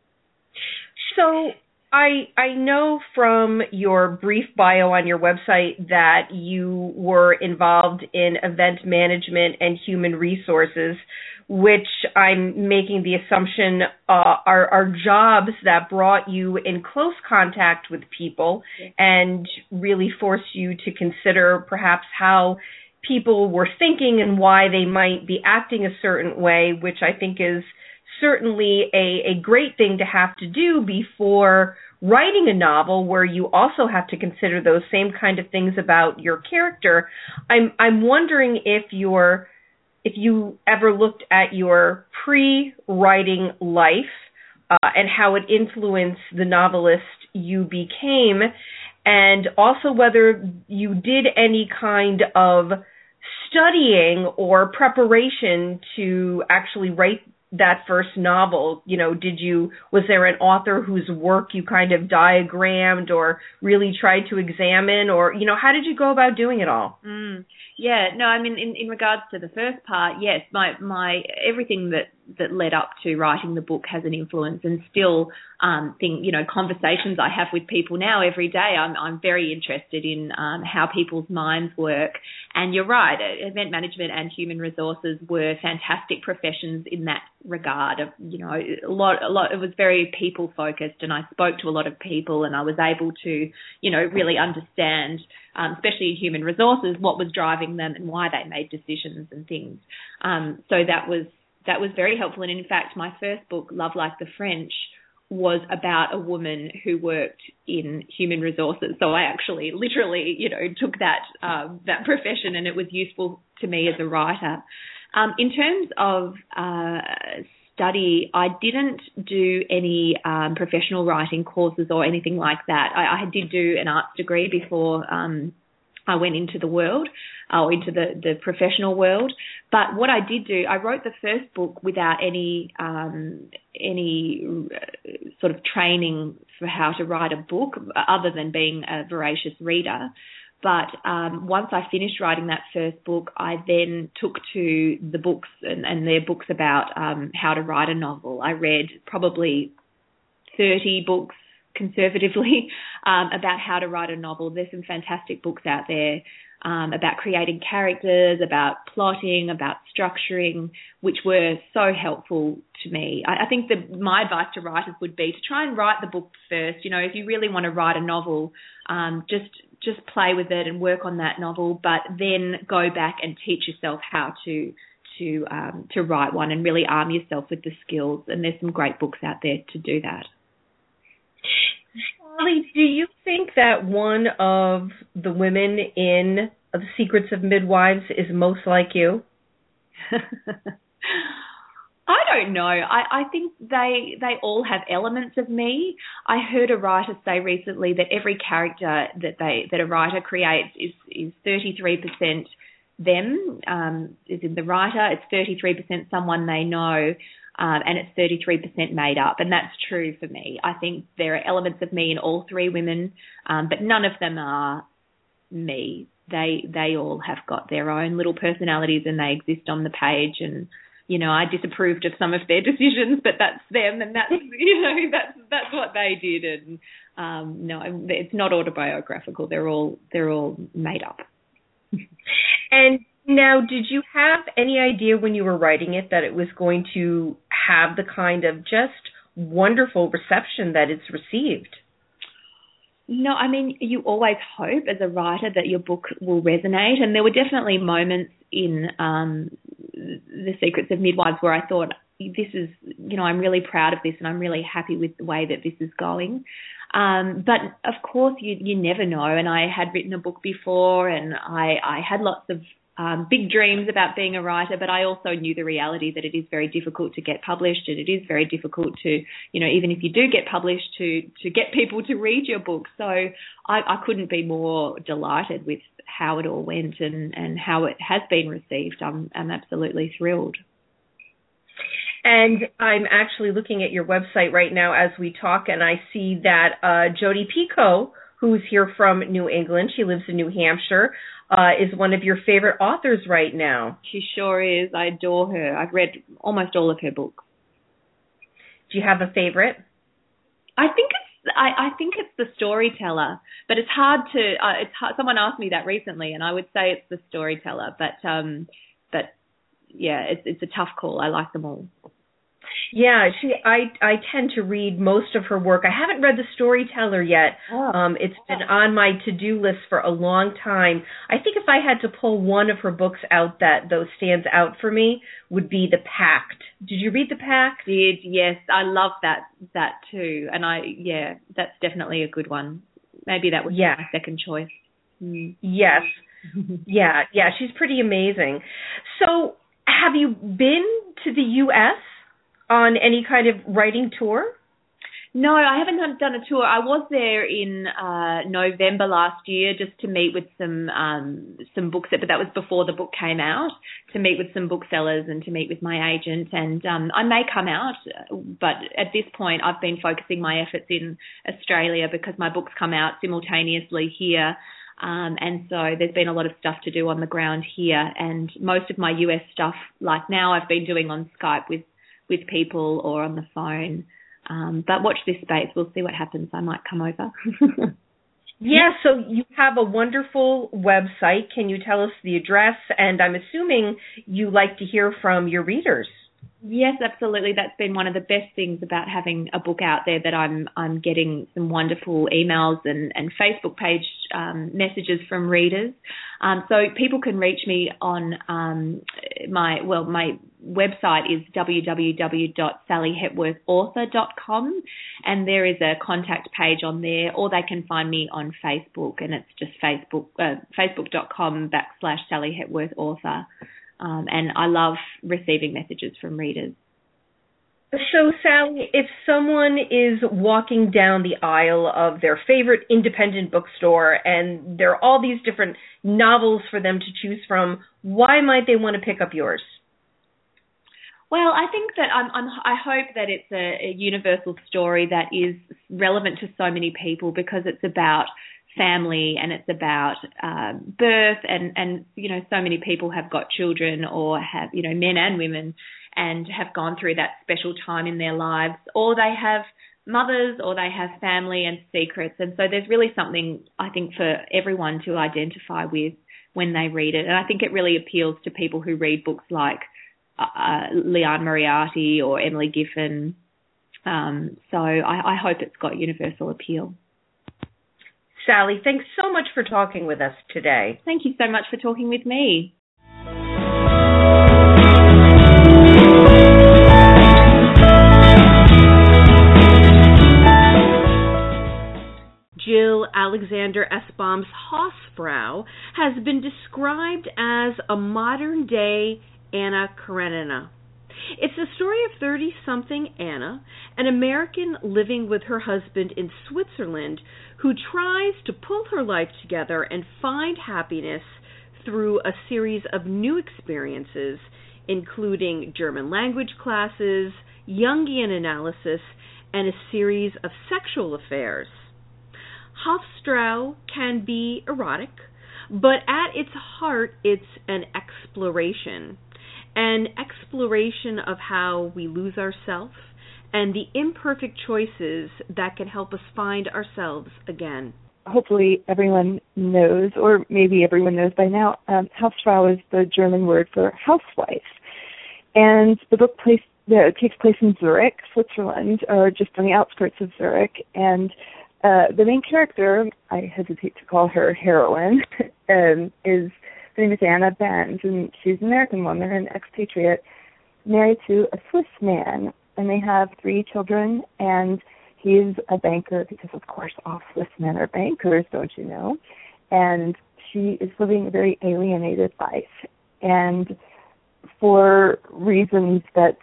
So I know from your brief bio on your website that you were involved in event management and human resources, which I'm making the assumption are jobs that brought you in close contact with people, yes. And really forced you to consider perhaps how people were thinking and why they might be acting a certain way, which I think is certainly a great thing to have to do before writing a novel, where you also have to consider those same kind of things about your character. I'm wondering if you ever looked at your pre-writing life and how it influenced the novelist you became, and also whether you did any kind of studying or preparation to actually write that first novel. Was there an author whose work you kind of diagrammed or really tried to examine, or, how did you go about doing it all? Yeah, no, I mean, in regards to the first part, yes, my everything that led up to writing the book has an influence, and still conversations I have with people now every day, I'm very interested in how people's minds work. And you're right, event management and human resources were fantastic professions in that regard. A lot. It was very people focused, and I spoke to a lot of people, and I was able to, really understand, especially in human resources, what was driving them and why they made decisions and things. So that was very helpful. And in fact, my first book, Love Like the French, was about a woman who worked in human resources. So I actually literally, took that profession, and it was useful to me as a writer. In terms of study, I didn't do any professional writing courses or anything like that. I did do an arts degree before I went into the world, or into the professional world. But what I did do, I wrote the first book without any sort of training for how to write a book, other than being a voracious reader. But once I finished writing that first book, I then took to the books and their books about how to write a novel. I read probably 30 books conservatively about how to write a novel. There's some fantastic books out there about creating characters, about plotting, about structuring, which were so helpful to me. I think that my advice to writers would be to try and write the book first. You know, if you really want to write a novel, just play with it and work on that novel, but then go back and teach yourself how to write one and really arm yourself with the skills. And there's some great books out there to do that. Sally, do you think that one of the women in The Secrets of Midwives is most like you? I don't know. I think they all have elements of me. I heard a writer say recently that every character that a writer creates is 33% them, is in the writer. It's 33% someone they know. And it's 33% made up, and that's true for me. I think there are elements of me in all three women, but none of them are me. They all have got their own little personalities, and they exist on the page. And you know, I disapproved of some of their decisions, but that's them, and that's that's what they did. And no, it's not autobiographical. They're all made up. And now, did you have any idea when you were writing it that it was going to have the kind of just wonderful reception that it's received? No, I mean, you always hope as a writer that your book will resonate. And there were definitely moments in The Secrets of Midwives where I thought, this is, you know, I'm really proud of this and I'm really happy with the way that this is going. But of course, you never know. And I had written a book before, and I had lots of big dreams about being a writer, but I also knew the reality that it is very difficult to get published, and it is very difficult to, you know, even if you do get published, to get people to read your book. So I couldn't be more delighted with how it all went and how it has been received. I'm absolutely thrilled. And I'm actually looking at your website right now as we talk, and I see that Jodi Picoult, who's here from New England, she lives in New Hampshire, is one of your favorite authors right now. She sure is. I adore her. I've read almost all of her books. Do you have a favorite? I think it's The Storyteller, but it's hard to. It's hard. Someone asked me that recently, and I would say it's The Storyteller, but yeah, it's a tough call. I like them all. Yeah, I tend to read most of her work. I haven't read The Storyteller yet. It's been on my to-do list for a long time. I think if I had to pull one of her books out that though stands out for me would be The Pact. Did you read The Pact? Yes. I love that too. And that's definitely a good one. Maybe that was my second choice. Yes. Yeah, she's pretty amazing. So, have you been to the U.S. on any kind of writing tour? No, I haven't done a tour. I was there in November last year just to meet with some books, but that was before the book came out, to meet with some booksellers and to meet with my agent. And I may come out, but at this point I've been focusing my efforts in Australia because my books come out simultaneously here. And so there's been a lot of stuff to do on the ground here. And most of my US stuff, like now, I've been doing on Skype with people or on the phone. But watch this space. We'll see what happens. I might come over. Yeah, so you have a wonderful website. Can you tell us the address? And I'm assuming you like to hear from your readers. Yes, absolutely. That's been one of the best things about having a book out there, that I'm getting some wonderful emails and Facebook page messages from readers. So people can reach me on my website is www.sallyhepworthauthor.com, and there is a contact page on there, or they can find me on Facebook, and it's just facebook.com/sallyhepworthauthor. And I love receiving messages from readers. So, Sally, if someone is walking down the aisle of their favorite independent bookstore and there are all these different novels for them to choose from, why might they want to pick up yours? Well, I think that I hope that it's a universal story that is relevant to so many people because it's about family and it's about birth and so many people have got children or have men and women and have gone through that special time in their lives, or they have mothers or they have family and secrets, and so there's really something I think for everyone to identify with when they read it. And I think it really appeals to people who read books like Liane Moriarty or Emily Giffin, so I hope it's got universal appeal. Sally, thanks so much for talking with us today. Thank you so much for talking with me. Jill Alexander Essbaum's Hausfrau has been described as a modern-day Anna Karenina. It's the story of 30-something Anna, an American living with her husband in Switzerland, who tries to pull her life together and find happiness through a series of new experiences, including German language classes, Jungian analysis, and a series of sexual affairs. Hausfrau can be erotic, but at its heart, it's an exploration of how we lose ourselves and the imperfect choices that can help us find ourselves again. Hopefully everyone knows, or maybe everyone knows by now, Hausfrau is the German word for housewife. And the book takes place in Zurich, Switzerland, or just on the outskirts of Zurich, and the main character, I hesitate to call her heroine, her name is Anna Benz, and she's an American woman, an expatriate, married to a Swiss man, and they have 3 children, and he's a banker, because of course all Swiss men are bankers, don't you know? And she is living a very alienated life, and for reasons that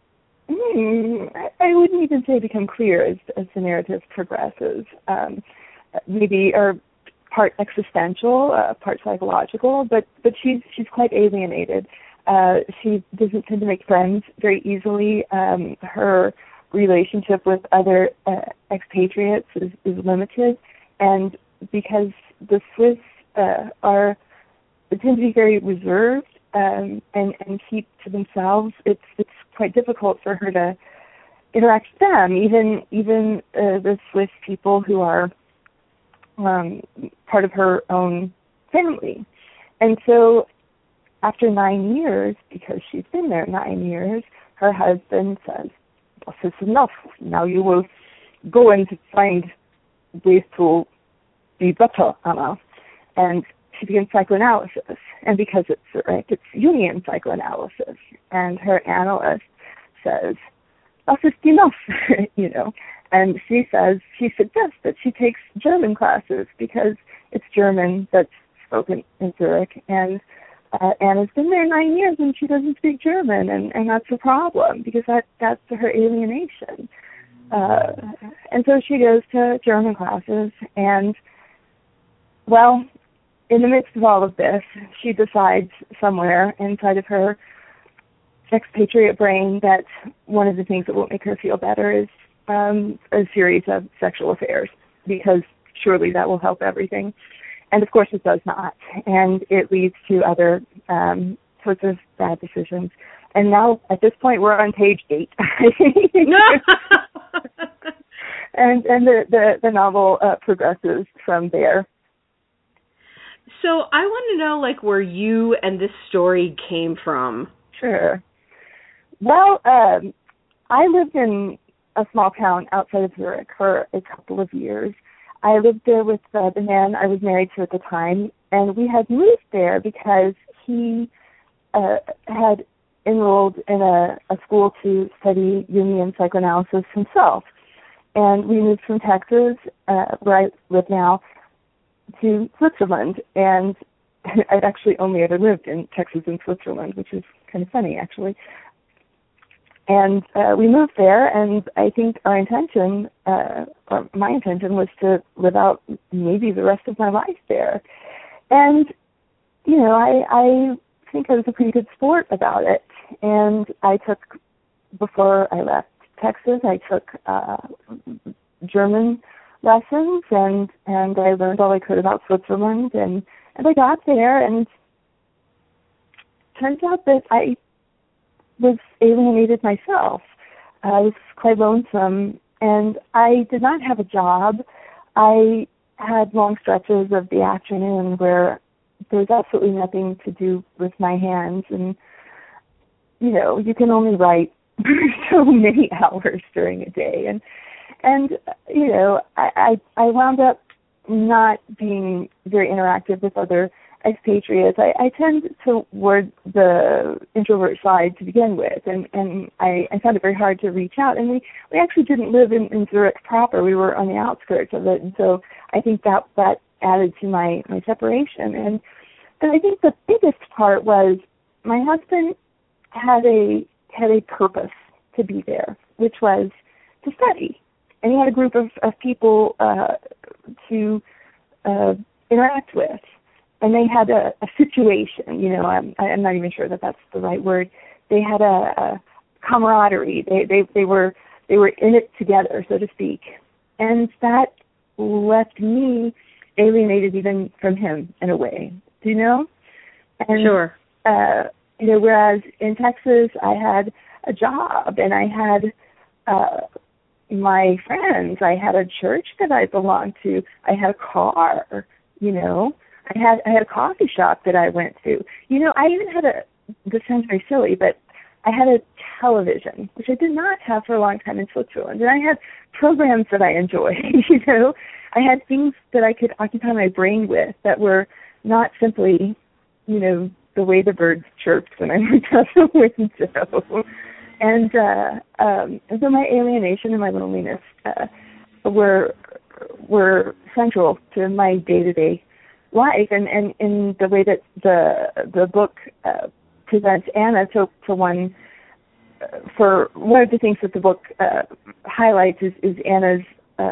I wouldn't even say become clear as the narrative progresses. Maybe are part existential, part psychological, but she's quite alienated. She doesn't tend to make friends very easily. Her relationship with other expatriates is limited, and because the Swiss tend to be very reserved and keep to themselves, it's quite difficult for her to interact with them, even the Swiss people who are part of her own family. And so after 9 years, because she's been there 9 years, her husband says, "Das is enough. Now you will go and find ways to be better, Anna." And she begins psychoanalysis. And because it's Jungian psychoanalysis. And her analyst says, "Das ist enough," And she suggests that she takes German classes because it's German that's spoken in Zurich. And Anna's been there 9 years and she doesn't speak German, and that's a problem because that's her alienation. And so she goes to German classes, and, well, in the midst of all of this, she decides somewhere inside of her expatriate brain that one of the things that will make her feel better is a series of sexual affairs, because surely that will help everything. And of course it does not. And it leads to other sorts of bad decisions. And now, at this point, we're on page 8. and the novel progresses from there. So I want to know, where you and this story came from. Sure. Well, I lived in a small town outside of Zurich for a couple of years. I lived there with the man I was married to at the time, and we had moved there because he had enrolled in a school to study Jungian psychoanalysis himself. And we moved from Texas, where I live now, to Switzerland. And I'd actually only ever lived in Texas and Switzerland, which is kind of funny, actually. And we moved there, and I think our intention, or my intention, was to live out maybe the rest of my life there. And, you know, I think I was a pretty good sport about it. And I took, before I left Texas, I took German lessons, and I learned all I could about Switzerland. And I got there, and it turns out that I was alienated myself. I was quite lonesome, and I did not have a job. I had long stretches of the afternoon where there was absolutely nothing to do with my hands, and, you know, you can only write so many hours during a day, and you know, I wound up not being very interactive with other expatriates. I tend toward the introvert side to begin with, and I found it very hard to reach out. And we actually didn't live in Zurich proper. We were on the outskirts of it, and so I think that added to my separation. But I think the biggest part was my husband had a purpose to be there, which was to study, and he had a group of people to interact with. And they had a situation, you know, I'm not even sure that that's the right word. They had a camaraderie. They were in it together, so to speak. And that left me alienated even from him in a way. Do you know? And, sure. You know, whereas in Texas I had a job, and I had my friends. I had a church that I belonged to. I had a car, you know. I had a coffee shop that I went to. You know, I even had this sounds very silly, but I had a television, which I did not have for a long time in Switzerland. And I had programs that I enjoyed, you know. I had things that I could occupy my brain with that were not simply, you know, the way the birds chirped when I looked out the window. And so my alienation and my loneliness were central to my day-to-day life, and in the way that the book presents Anna. So for one of the things that the book highlights is Anna's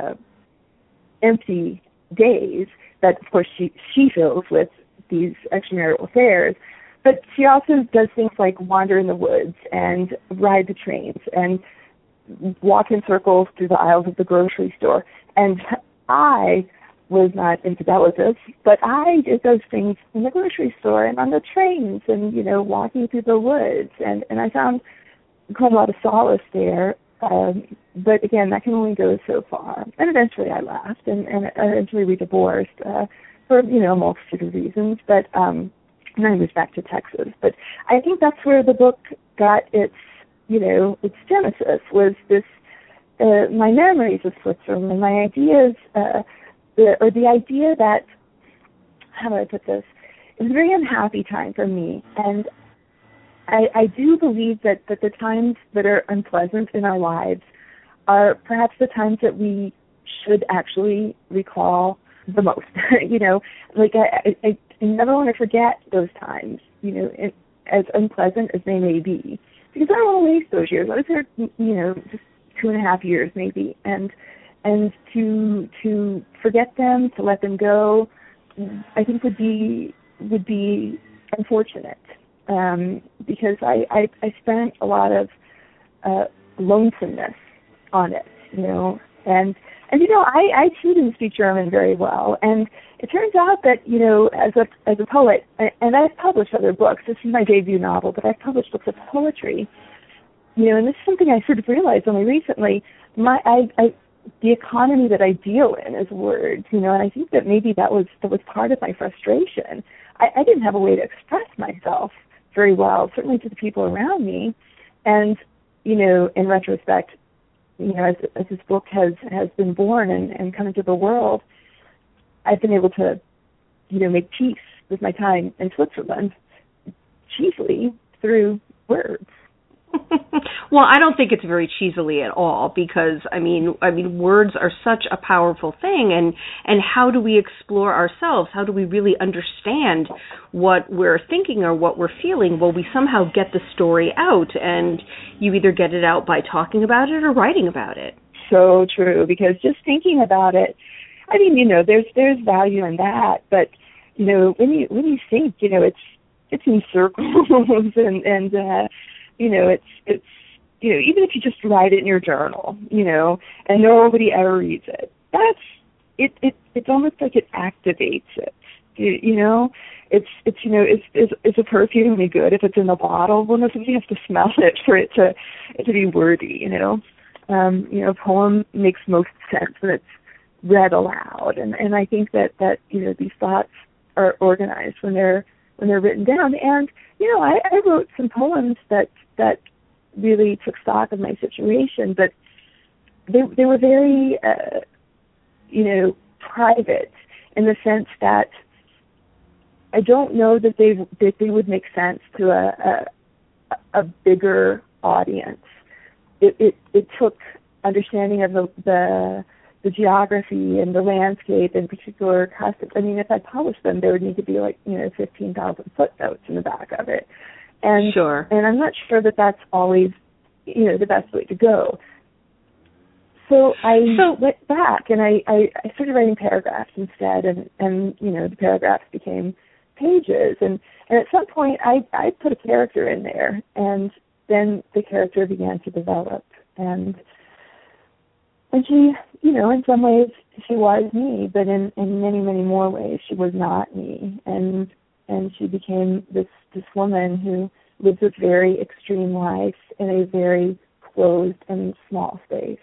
empty days that, of course, she fills with these extramarital affairs. But she also does things like wander in the woods and ride the trains and walk in circles through the aisles of the grocery store. And I was not into that with this, but I did those things in the grocery store and on the trains and, you know, walking through the woods. And I found quite a lot of solace there. But again, that can only go so far. And eventually I left, and eventually we divorced for, you know, a multitude of reasons. But and then I moved back to Texas. But I think that's where the book got its, you know, its genesis, was this, my memories of Switzerland, my ideas, the idea that, how do I put this? It was a very unhappy time for me, and I do believe that the times that are unpleasant in our lives are perhaps the times that we should actually recall the most. You know, like I never want to forget those times, you know, as unpleasant as they may be, because I don't want to waste those years. I was there, you know, just 2.5 years maybe, and to forget them, to let them go, I think would be unfortunate, because I spent a lot of lonesomeness on it, you know, and you know, I too didn't speak German very well, and it turns out that, you know, as a poet, and I've published other books. This is my debut novel, but I've published books of poetry, you know, and this is something I sort of realized only recently. The economy that I deal in is words, you know, and I think that maybe that was part of my frustration. I didn't have a way to express myself very well, certainly to the people around me. And, you know, in retrospect, you know, as this book has been born and come into the world, I've been able to, you know, make peace with my time in Switzerland, chiefly through words. Well, I don't think it's very cheesily at all, because I mean words are such a powerful thing, and how do we explore ourselves? How do we really understand what we're thinking or what we're feeling? Well, we somehow get the story out, and you either get it out by talking about it or writing about it. So true, because just thinking about it, I mean, there's value in that, but when you think, it's in circles and it's even if you just write it in your journal, and nobody ever reads it, it's almost like it activates it. It's a perfume any good if it's in the bottle? Well, no, somebody has to smell it for it to be worthy. A poem makes most sense when it's read aloud, and I think that these thoughts are organized when they're written down. And I wrote some poems that really took stock of my situation, but they were very private, in the sense that I don't know that they would make sense to a bigger audience. It took understanding of the geography and the landscape and particular customs. I mean, if I published them, there would need to be 15,000 footnotes in the back of it. And sure. And I'm not sure that that's always, the best way to go. So I went back and I started writing paragraphs instead, and the paragraphs became pages. And at some point I put a character in there, and then the character began to develop. And she, in some ways she was me, but in many, many more ways she was not me. And she became this woman who lives a very extreme life in a very closed and small space.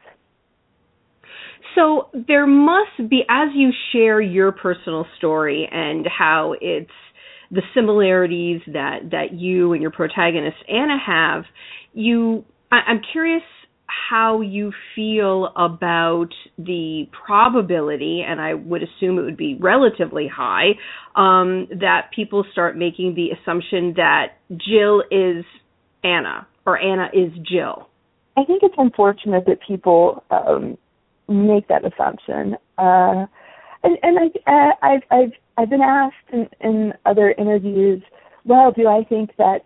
So there must be, as you share your personal story and how it's the similarities that you and your protagonist Anna have, I'm curious how you feel about the probability, and I would assume it would be relatively high, that people start making the assumption that Jill is Anna or Anna is Jill. I think it's unfortunate that people make that assumption, and I've been asked in other interviews, well, do I think that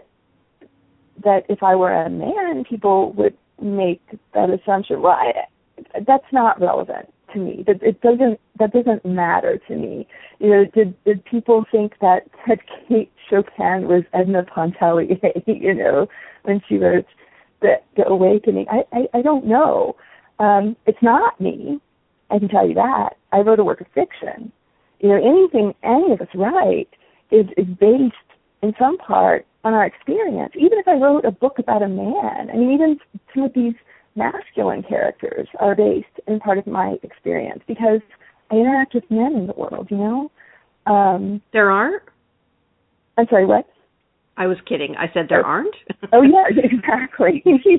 if I were a man, people would make that assumption? Well, that's not relevant to me. That doesn't matter to me. Did people think that Kate Chopin was Edna Pontellier? When she wrote the Awakening? I don't know. It's not me. I can tell you that. I wrote a work of fiction. Anything any of us write is based in some part on our experience. Even if I wrote a book about a man, even some of these masculine characters are based in part of my experience, because I interact with men in the world, There aren't? I'm sorry, what? I was kidding. I said there aren't. Oh yeah, exactly.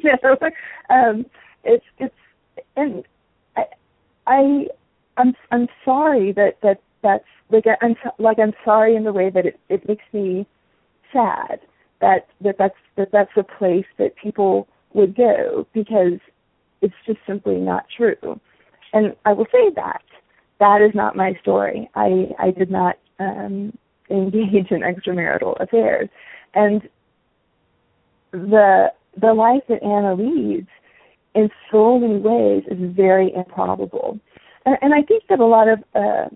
And I'm sorry that's I'm sorry in the way that it makes me sad that's a place that people would go, because it's just simply not true. And I will say that is not my story. I did not engage in extramarital affairs, and the life that Anna leads in so many ways is very improbable. And I think that a lot of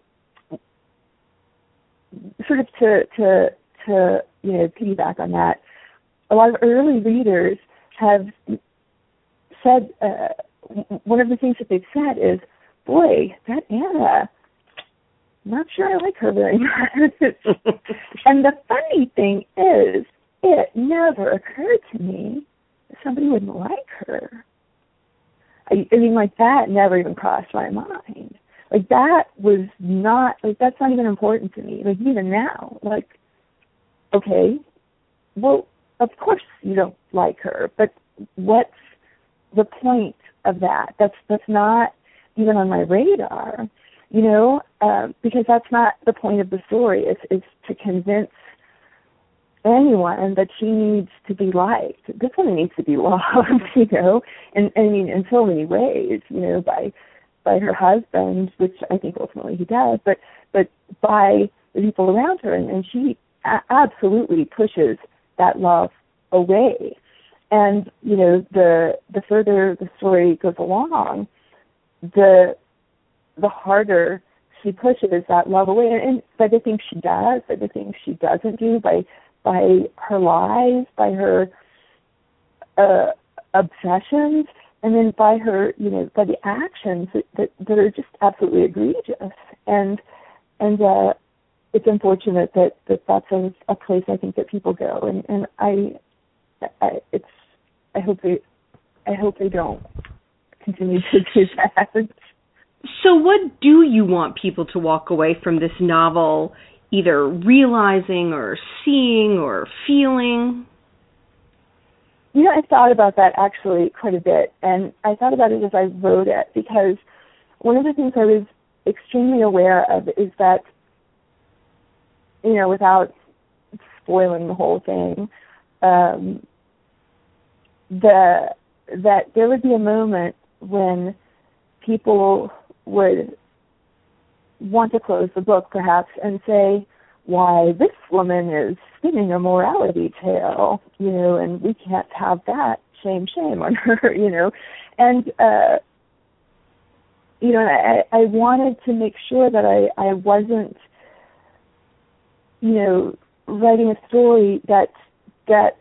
sort of to piggyback on that, a lot of early readers have said, one of the things that they've said is, boy, that Anna, not sure I like her very much. And the funny thing is, it never occurred to me that somebody wouldn't like her. That never even crossed my mind. That was not, that's not even important to me. Even now, okay, well, of course you don't like her, but what's the point of that? That's not even on my radar, because that's not the point of the story. It's to convince anyone that she needs to be liked. This woman needs to be loved, you know, and I mean in so many ways, you know, by her husband, which I think ultimately he does, but by the people around her, and she absolutely pushes that love away. And you know, the further the story goes along, the harder she pushes that love away, and by the things she does, by the things she doesn't do, by her lies, by her obsessions, and then by her, you know, by the actions that are just absolutely egregious. And it's unfortunate that that's a place I think that people go, and I hope they don't continue to do that. So what do you want people to walk away from this novel either realizing or seeing or feeling? You know, I thought about that actually quite a bit, and I thought about it as I wrote it, because one of the things I was extremely aware of is that, you know, without spoiling the whole thing, that there would be a moment when people would want to close the book, perhaps, and say, why, this woman is spinning a morality tale, you know, and we can't have that. Shame on her, you know. And, you know, I wanted to make sure that I wasn't, you know, writing a story that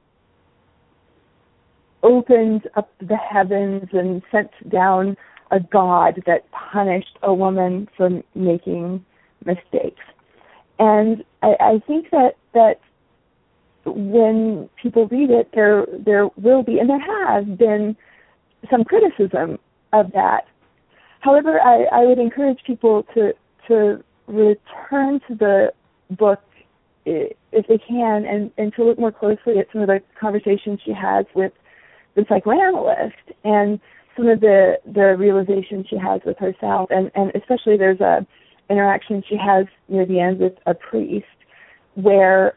opened up the heavens and sent down a god that punished a woman for making mistakes. And I think that when people read it, there will be, and there has been, some criticism of that. However, I would encourage people to return to the book if they can, and to look more closely at some of the conversations she has with the psychoanalyst and some of the realizations she has with herself, and especially there's a interaction she has near the end with a priest where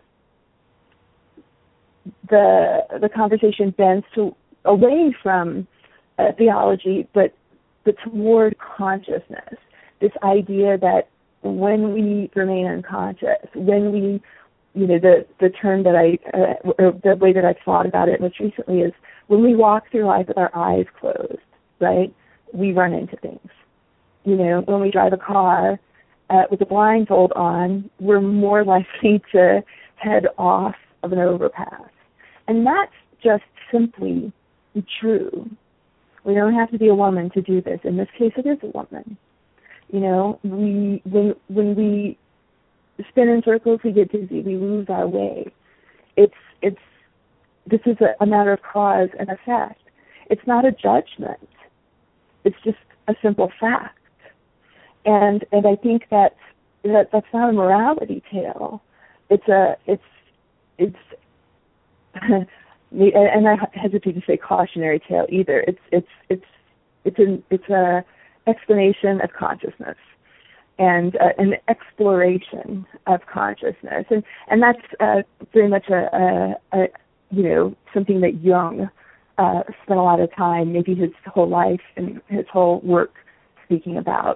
the conversation bends away from theology, but toward consciousness. This idea that when we remain unconscious, when we, you know, the term that or the way that I've thought about it most recently is when we walk through life with our eyes closed, right? We run into things. You know, when we drive a car with a blindfold on, we're more likely to head off of an overpass. And that's just simply true. We don't have to be a woman to do this. In this case, it is a woman. You know, when we spin in circles, we get dizzy. We lose our way. This is a matter of cause and effect. It's not a judgment. It's just a simple fact. And I think that's not a morality tale. It's and I hesitate to say cautionary tale either. It's a explanation of consciousness and an exploration of consciousness, and that's very much a you know, something that Jung spent a lot of time, maybe his whole life and his whole work, speaking about.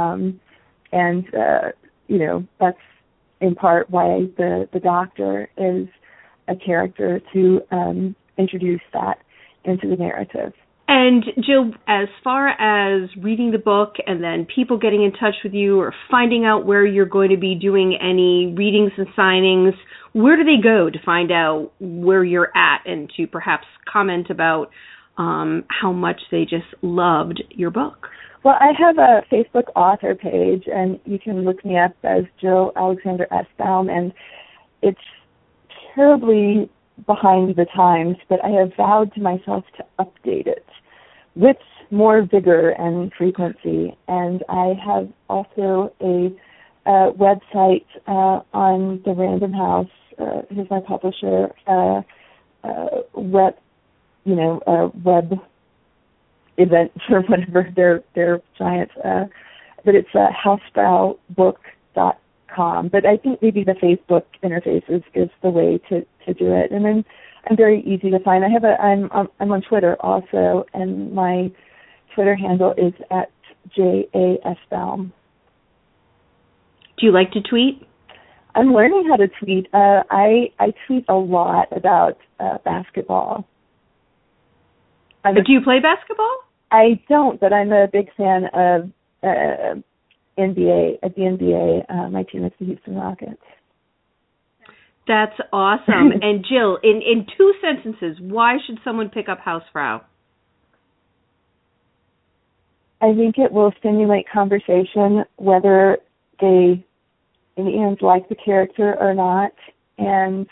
You know, that's in part why the doctor is a character to introduce that into the narrative. And Jill, as far as reading the book and then people getting in touch with you or finding out where you're going to be doing any readings and signings, where do they go to find out where you're at and to perhaps comment about how much they just loved your book? Well, I have a Facebook author page, and you can look me up as Jill Alexander Essbaum, and it's terribly behind the times, but I have vowed to myself to update it with more vigor and frequency. And I have also a website on the Random House, who's my publisher, web event or whatever, they're giants, but it's housebowbook.com. gmail.com. But I think maybe the Facebook interface is the way to do it. And then I'm very easy to find. I'm on Twitter also, and my Twitter handle is at JASBaum. Do you like to tweet? I'm learning how to tweet. I tweet a lot about basketball. Do you play basketball? I don't, but I'm a big fan of NBA. At the NBA, my team is the Houston Rockets. That's awesome. And Jill, in 2 sentences, why should someone pick up Hausfrau? I think it will stimulate conversation, whether they, in the end, like the character or not. And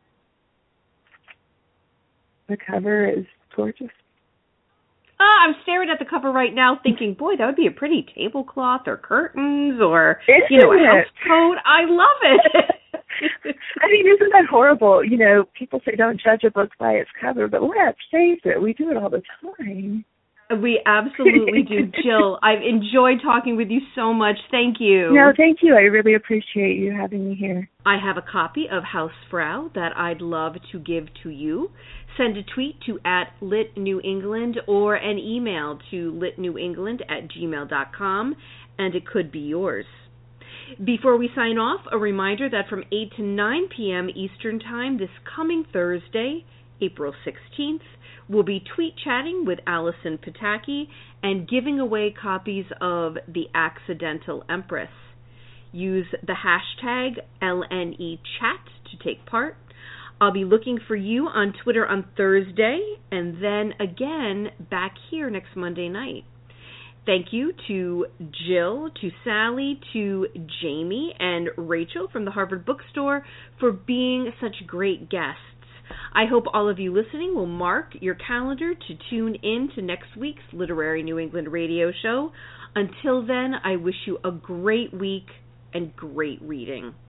the cover is gorgeous. I'm staring at the cover right now thinking, boy, that would be a pretty tablecloth or curtains or, a house coat. I love it. I mean, isn't that horrible? People say don't judge a book by its cover, but let's face it, we do it all the time. We absolutely do. Jill, I've enjoyed talking with you so much. Thank you. No, thank you. I really appreciate you having me here. I have a copy of Hausfrau that I'd love to give to you. Send a tweet to @LitNewEngland or an email to litnewengland@gmail.com, and it could be yours. Before we sign off, a reminder that from 8 to 9 p.m. Eastern Time this coming Thursday, April 16th, we'll be tweet chatting with Allison Pataki and giving away copies of The Accidental Empress. Use the hashtag LNEchat to take part. I'll be looking for you on Twitter on Thursday and then again back here next Monday night. Thank you to Jill, to Sally, to Jamie, and Rachel from the Harvard Bookstore for being such great guests. I hope all of you listening will mark your calendar to tune in to next week's Literary New England radio show. Until then, I wish you a great week and great reading.